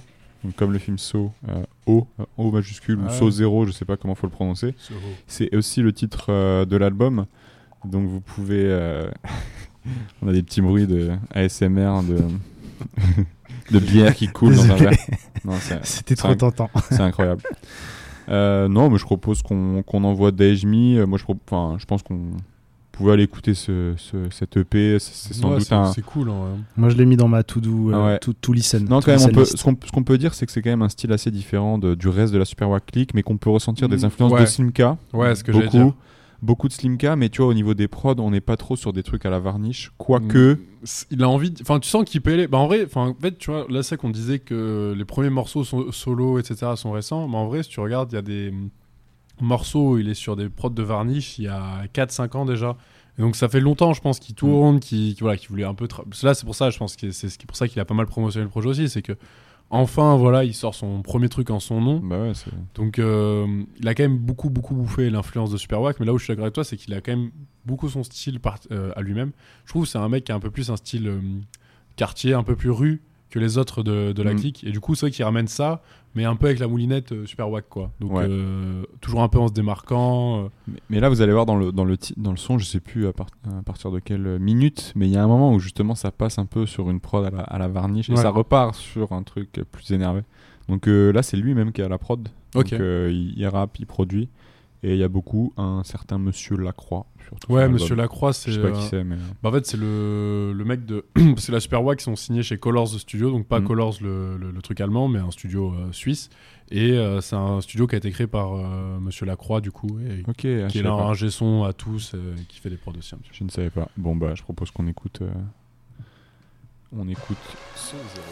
donc comme le film Saw, euh, O, euh, O majuscule, Ah ou ouais. Saw zéro, je sais pas comment faut le prononcer. Soho. C'est aussi le titre euh, de l'album. Donc vous pouvez... euh, on a des petits bruits de A S M R, de, de bière qui coule dans un Désolé. verre. Non, c'est- C'était c'est trop inc- tentant. C'est incroyable. Euh, non, mais je propose qu'on qu'on envoie Dej Me. Euh, Moi, je, pro- enfin, je pense qu'on pouvait aller écouter ce, ce, cet E P. C'est c'est sans Ouais, doute c'est- un... c'est cool, en vrai. Moi, je l'ai mis dans ma to-do, euh, Ah ouais. to, to listen. Non, to quand même, on listen peut, list. ce qu'on ce qu'on peut dire, c'est que c'est quand même un style assez différent de- du reste de la Super Wack Click, mais qu'on peut ressentir des Mm, influences ouais. de Slimka. Ouais, ce que j'allais beaucoup, dire. beaucoup de Slimka, mais tu vois, au niveau des prods, on n'est pas trop sur des trucs à la varnish. Quoique. Mm. Il a envie. de- Enfin, tu sens qu'il peut aller. Bah, en vrai, enfin, en fait, tu vois, là, c'est qu'on disait que les premiers morceaux so- solo, et cetera, sont récents. Mais en vrai, si tu regardes, il y a des mm, morceaux où il est sur des prods de varnish il y a quatre cinq ans déjà. Et donc, ça fait longtemps, je pense, qu'il tourne, qu'il qu'il- voilà, qu'il voulait un peu. Tra... Parce que là, c'est pour ça, je pense que c'est c'est pour ça qu'il a pas mal promotionné le projet aussi. C'est que. Enfin, voilà, il sort son premier truc en son nom. Bah ouais, c'est- Donc, euh, il a quand même beaucoup, beaucoup bouffé l'influence de Superwack. Mais là où je suis d'accord avec toi, c'est qu'il a quand même beaucoup son style par- euh, à lui-même. Je trouve que c'est un mec qui a un peu plus un style euh, quartier, un peu plus rue que les autres de, de la Mm. clique. Et du coup, c'est vrai qu'il ramène ça, mais un peu avec la moulinette euh, Superwack, quoi. Donc, Ouais. euh, toujours un peu en se démarquant. euh. Mais, mais là, vous allez voir dans le, dans le, ti- dans le son, je sais plus à, part- à partir de quelle minute, mais il y a un moment où justement ça passe un peu sur une prod à la, à la varnish et Ouais. ça repart sur un truc plus énervé. Donc euh, là, c'est lui-même qui est à la prod. Ok. Donc euh, il, il rappe, il produit. Et il y a beaucoup un certain Monsieur Lacroix. Surtout Ouais, sur Monsieur l'album. Lacroix, c'est. Je sais pas qui euh, c'est, mais. bah, en fait, c'est le, le mec de. C'est la Superwack qui sont signés chez Colors Studio, donc pas Mm. Colors le, le, le truc allemand, mais un studio euh, suisse. Et euh, c'est un studio qui a été créé par euh, Monsieur Lacroix, du coup, et Ok, ah, je qui est savais là pas. un G-son à tous, euh, qui fait des prods aussi un petit peu. Je ne savais pas. Bon, bah, je propose qu'on écoute. euh, On écoute. Saut zéro.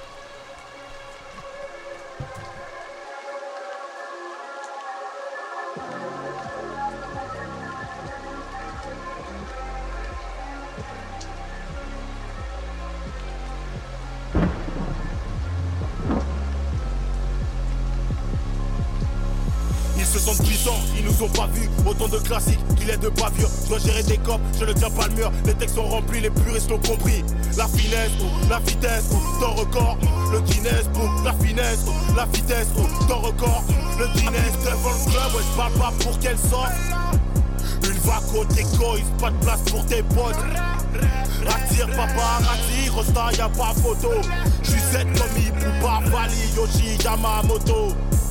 Ils se sentent puissants, ils nous ont pas vus. Autant de classiques qu'il est de bavure. Je dois gérer des copes, je ne tiens pas le mur. Les textes sont remplis, les puristes l'ont compris. La finesse, ou la vitesse, ou ton record. Le Guinness, ou la finesse, ou la vitesse, ou ton record. Le Guinness, devant le club, ouais, je parle pas pour qu'elle sorte. Une va côté coïs, pas de place pour tes potes. Attire paparazzi, Rosta y'a pas photo. J'suis Z comme Ibuba, Bali, Yoshi, Yamamoto.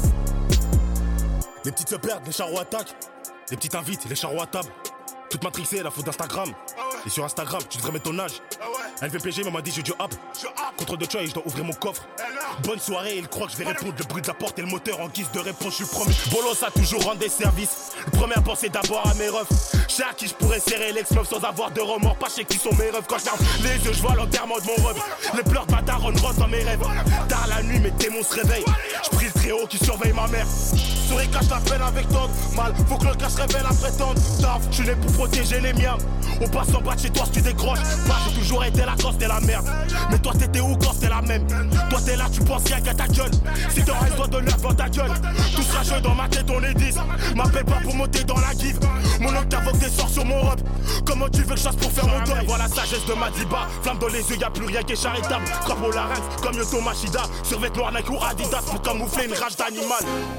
Les petites se perdent, les charros attaquent. Les petites invitent, les charros à table. Toute matrixée, la faute d'Instagram. Et sur Instagram, tu devrais mettre ton âge. L V P G m'a dit j'ai du hap. Contre de choix, je dois ouvrir mon coffre. Bonne soirée, il croit que je vais répondre. Le bruit de la porte et le moteur en guise de réponse, je suis le premier. Bolos a toujours rendu des services. Le premier à penser d'abord à mes refs. Je sais à qui je pourrais serrer l'ex-meuf sans avoir de remords. Pas chez qui sont mes rêves. Quand je ferme les yeux, je vois l'enterrement de mon rêve. Les pleurs de ma daronne rentrent dans mes rêves. Tard la nuit, mes démons se réveillent. Je prie le très haut qui surveille ma mère. Souris cache la peine avec tante. Mal, faut que le cache révèle après tante. Taf, je suis né pour protéger les miens. On passe en bas de chez toi si tu décroches. Bah, j'ai toujours été là quand c'était la merde. Mais toi, t'étais où quand c'était la même? Toi, t'es là, tu penses rien qu'à ta gueule. Si t'en restes, doigt de l'œuf dans ta gueule. Tout sera jeu dans ma tête, on est dix. M'appelle pas pour monter dans la give. Mon octave des sorts sur mon rep. Comment tu veux que je chasse pour faire mon deuil? Voilà la sagesse de Madiba. Flamme dans les yeux, y'a plus rien qui est charitable. Frappe au larynx comme Yoto Machida. Survêt noir Nike ou Adidas pour camoufler une rage d'animal.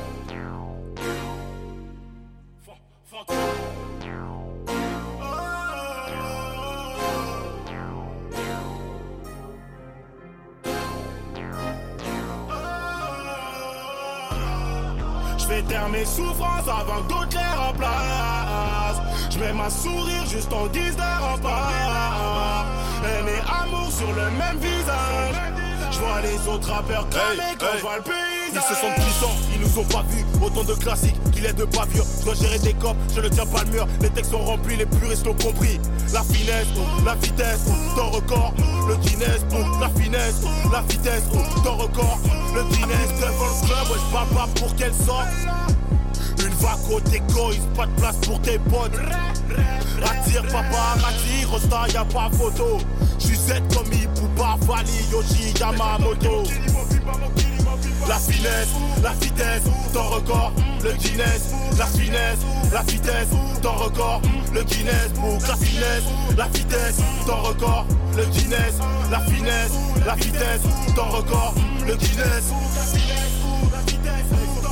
Je vais taire mes souffrances avant que d'autres les remplacent. Je mets ma sourire juste en guise de rempart. Haine et amour sur le même visage. Je vois les autres rappeurs cramer hey, quand hey. Je vois le paysage. Ils se sentent puissants, ils nous ont pas vus. Autant de classiques qu'il est de bavure. Je dois gérer des copes, je ne tiens pas le mur. Les textes sont remplis, les puristes l'ont compris. La finesse, la vitesse, ton record. Le Guinness, la finesse, la vitesse, ton record. Le Guinness, devant le club, ouais, je parle pas pour qu'elle sorte. Une va côté coïs, pas de place pour tes potes. Attire paparazzi, Rosta y'a pas photo. J'suis Z comme Ibuba, Bali, Yoshi, Yamamoto. La finesse, la vitesse, ton record. Le Guinness, la finesse, la vitesse, ton record. Le Guinness, la finesse, la vitesse, ton record. Le Guinness, la finesse, la vitesse, ton record. Le Guinness. La vitesse,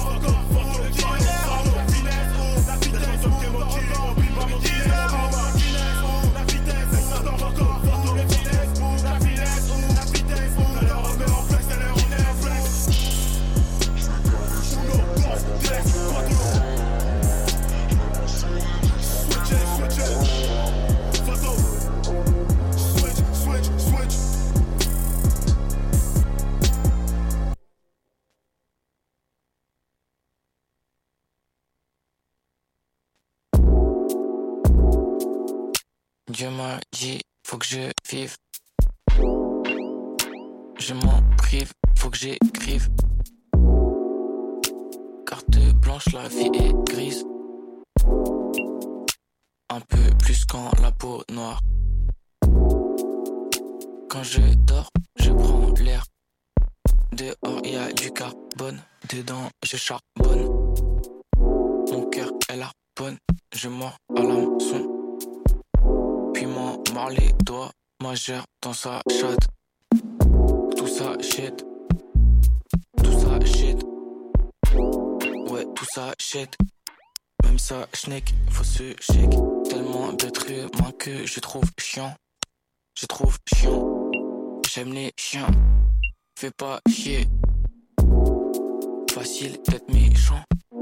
Dieu m'a dit, faut que je vive. Je m'en prive, faut que j'écrive. Carte blanche, la vie est grise. Un peu plus quand la peau noire. Quand je dors, je prends l'air. Dehors y a du carbone, dedans je charbonne. Mon cœur est harponne, je mords à l'hameçon. Puis m'en mord les doigts, majeur dans sa chatte. Tout ça shit, tout ça shit. Ouais, tout ça shit. Même ça schneck, faut se shake. Tellement d'êtres humains que je trouve chiant. Je trouve chiant. J'aime les chiens. Fais pas chier. Facile d'être méchant.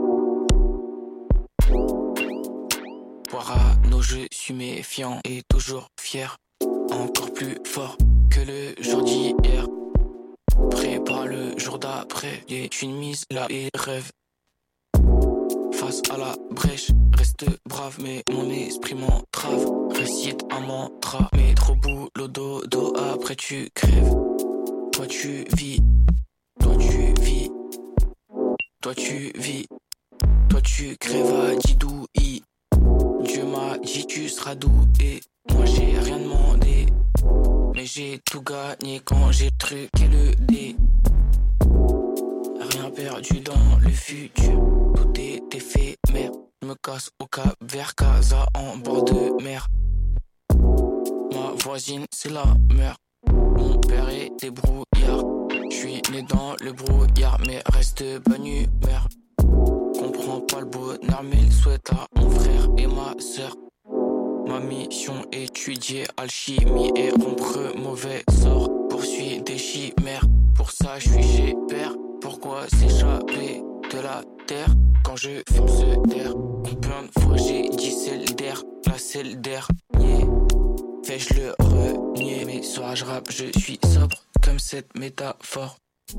Parano, je suis méfiant et toujours fier. Encore plus fort que le jour d'hier. Prépare le jour d'après. Y est une mise là et rêve. Face à la brèche, reste brave, mais mon esprit m'entrave. Récite un mantra, mais trop boulot dodo, après tu crèves. Toi tu vis, toi tu vis, toi tu vis, toi tu crèves à Didouille. Dieu m'a dit tu seras doué, moi j'ai rien demandé, mais j'ai tout gagné quand j'ai truqué le dé. Rien perdu dans le futur, tout est éphémère. Je me casse au Cap Vert, Casa en bord de mer. Ma voisine c'est la mère, mon père est débrouillard. Je suis né dans le brouillard mais reste bonne humeur. Comprends pas le bonheur mais le souhaite à mon frère et ma sœur. Ma mission étudier alchimie et rompre mauvais sort. Poursuis des chimères, pour ça je suis chez père. Pourquoi s'échapper de la terre quand je fume ce terre? Combien de fois j'ai dit celle d'air, la celle d'air, yeah. Fais-je le renier, mais soir je rappe, je suis sobre comme cette métaphore.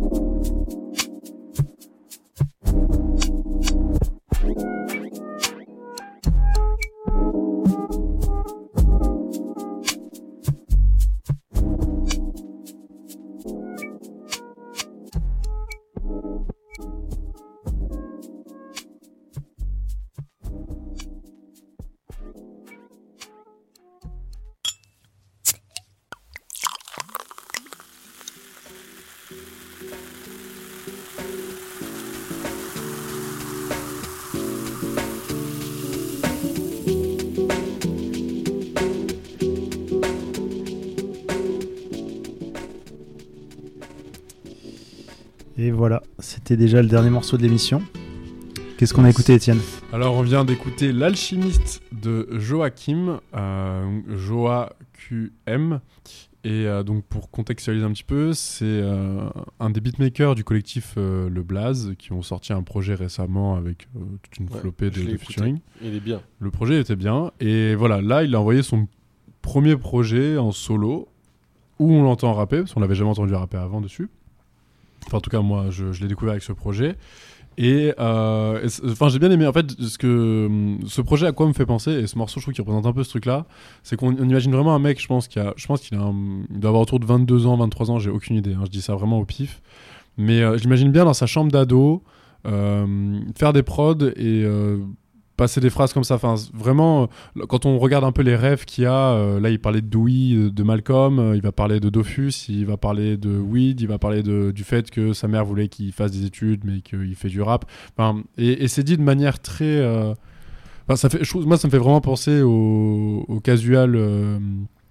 Et voilà, c'était déjà le dernier morceau de l'émission. Qu'est-ce qu'on a écouté, Étienne? Alors, on vient d'écouter L'Alchimiste de Joachim, euh, Joa-Q-M. Et euh, donc, pour contextualiser un petit peu, c'est euh, un des beatmakers du collectif euh, Le Blaze qui ont sorti un projet récemment avec euh, toute une Ouais, flopée de, je l'ai de featuring. écouté. Il est bien. Le projet était bien. Et voilà, là, il a envoyé son premier projet en solo où on l'entend rapper, parce qu'on l'avait jamais entendu rapper avant dessus. Enfin, en tout cas, moi, je, je l'ai découvert avec ce projet. Et, euh, et enfin, j'ai bien aimé. En fait, ce que ce projet à quoi me fait penser, et ce morceau, je trouve qu'il représente un peu ce truc-là, c'est qu'on on imagine vraiment un mec, je pense, qui a, je pense qu'il a un, il doit avoir autour de vingt-deux ans, vingt-trois ans, j'ai aucune idée. Hein, je dis ça vraiment au pif. Mais euh, je l'imagine bien dans sa chambre d'ado, euh, faire des prods et euh, passer des phrases comme ça. Enfin, vraiment, quand on regarde un peu les rêves qu'il y a, euh, là, il parlait de Dewey, de Malcolm, euh, il va parler de Dofus, il va parler de Weed, il va parler de, du fait que sa mère voulait qu'il fasse des études, mais qu'il fait du rap. Enfin, et, et c'est dit de manière très... Euh, enfin, ça fait, je trouve, moi, ça me fait vraiment penser au, au casual... Euh,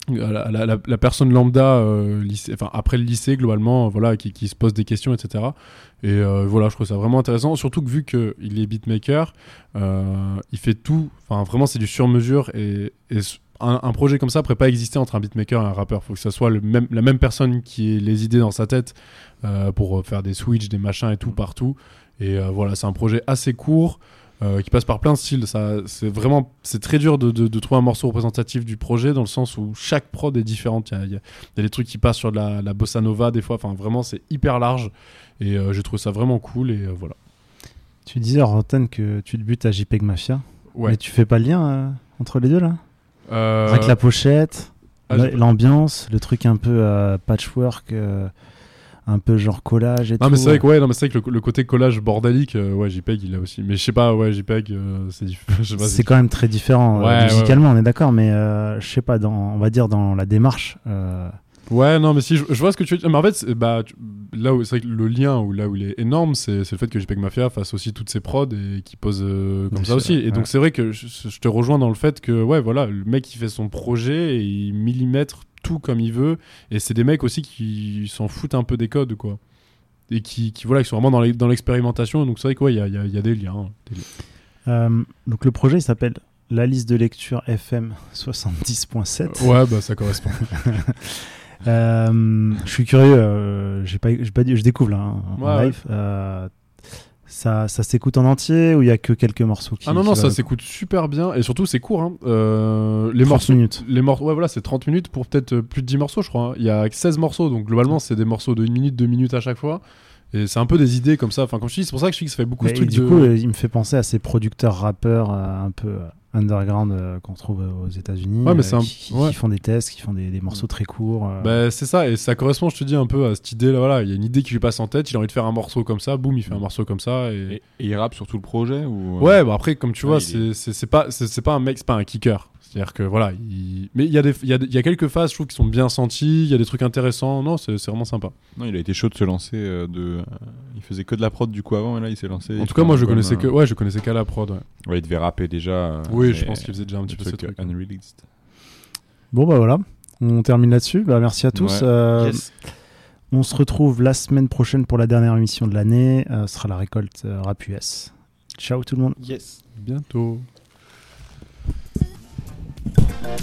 la, la, la, la personne lambda, euh, lycée, enfin après le lycée globalement, voilà, qui, qui se pose des questions, et cetera. Et euh, voilà, je trouve ça vraiment intéressant, surtout que vu qu'il est beatmaker, euh, il fait tout, enfin vraiment c'est du sur-mesure et, et un, un projet comme ça ne pourrait pas exister entre un beatmaker et un rappeur. Il faut que ça soit le même, la même personne qui ait les idées dans sa tête euh, pour faire des switches, des machins et tout partout. Et euh, voilà, c'est un projet assez court. Euh, qui passe par plein de styles. Ça, c'est vraiment, c'est très dur de, de, de trouver un morceau représentatif du projet dans le sens où chaque prod est différente. Il y a, il y a, il y a des trucs qui passent sur de la, la bossa nova des fois. Enfin, vraiment, c'est hyper large et euh, j'ai trouvé ça vraiment cool et euh, voilà. Tu disais hors antenne que tu te butes à JPEG Mafia. Ouais. Mais tu fais pas le lien euh, entre les deux là euh... Avec la pochette, ah, l'ambiance, le truc un peu euh, patchwork. Euh... un peu genre collage et non, tout. Mais c'est vrai que, ouais, non, mais c'est vrai que le, le côté collage bordélique, euh, ouais, JPEG il a aussi. Mais je sais pas, ouais, JPEG, euh, c'est différent. C'est si quand même très différent ouais, euh, musicalement, ouais, ouais. on est d'accord, mais euh, je sais pas, dans, on va dire dans la démarche. Euh... Ouais, non, mais si, je, je vois ce que tu veux dire. Mais en fait, bah, tu, là où c'est vrai que le lien, où, là où il est énorme, c'est, c'est le fait que JPEG Mafia fasse aussi toutes ses prods et qui pose euh, comme Bien ça sûr, aussi. Et ouais. Donc c'est vrai que je, je te rejoins dans le fait que, ouais, voilà, le mec il fait son projet et il millimètre tout comme il veut. Et c'est des mecs aussi qui s'en foutent un peu des codes, quoi. Et qui, qui, voilà, qui sont vraiment dans, les, dans l'expérimentation. Donc c'est vrai qu'il ouais, y, a, y, a, y a des liens. Des liens. Euh, donc le projet il s'appelle La liste de lecture F M soixante-dix point sept. Euh, ouais, bah ça correspond. euh, je suis curieux, euh, j'ai pas, j'ai pas dit, je découvre là hein, ouais, en live. Ouais. Euh, ça, ça s'écoute en entier ou il y a que quelques morceaux qui. Ah non, non, qui ça s'écoute super bien et surtout c'est court. Hein. Euh, les trente morceaux, minutes. Les morceaux, ouais, voilà, c'est trente minutes pour peut-être plus de dix morceaux, je crois. Hein. Il y a seize morceaux, donc globalement c'est des morceaux de une minute, deux minutes à chaque fois. Et c'est un peu des idées comme ça. Enfin, comme je dis, c'est pour ça que je dis que ça fait beaucoup mais ce truc du de... coup, il me fait penser à ces producteurs rappeurs euh, un peu euh, underground euh, qu'on trouve aux États-Unis, ouais, mais euh, un... qui, ouais. qui font des tests, qui font des, des morceaux très courts. Euh... Bah, c'est ça, et ça correspond, je te dis, un peu à cette idée-là. Voilà, il y a une idée qui lui passe en tête, il a envie de faire un morceau comme ça, boum, il fait un morceau comme ça. Et, et, et il rappe sur tout le projet ou... Ouais, bah après, comme tu ouais, vois, c'est, est... c'est, c'est, pas, c'est, c'est pas un mec, c'est pas un kicker. C'est-à-dire que voilà, il... mais il y, y, y a quelques phases, je trouve, qui sont bien senties, il y a des trucs intéressants. Non, c'est, c'est vraiment sympa. Non, il a été chaud de se lancer. Euh, de... Euh, il faisait que de la prod du coup avant, et là il s'est lancé. En tout cas, moi je connaissais, que... ouais, je connaissais qu'à la prod. Ouais. Ouais, il devait rapper déjà. Euh, oui, je pense qu'il faisait déjà un petit peu ce truc. Unreleased. Bon, bah voilà, on termine là-dessus. Bah, merci à tous. Ouais. Euh, yes. On se retrouve la semaine prochaine pour la dernière émission de l'année. Euh, ce sera la récolte euh, Rap U S. Ciao tout le monde. Yes. Bientôt.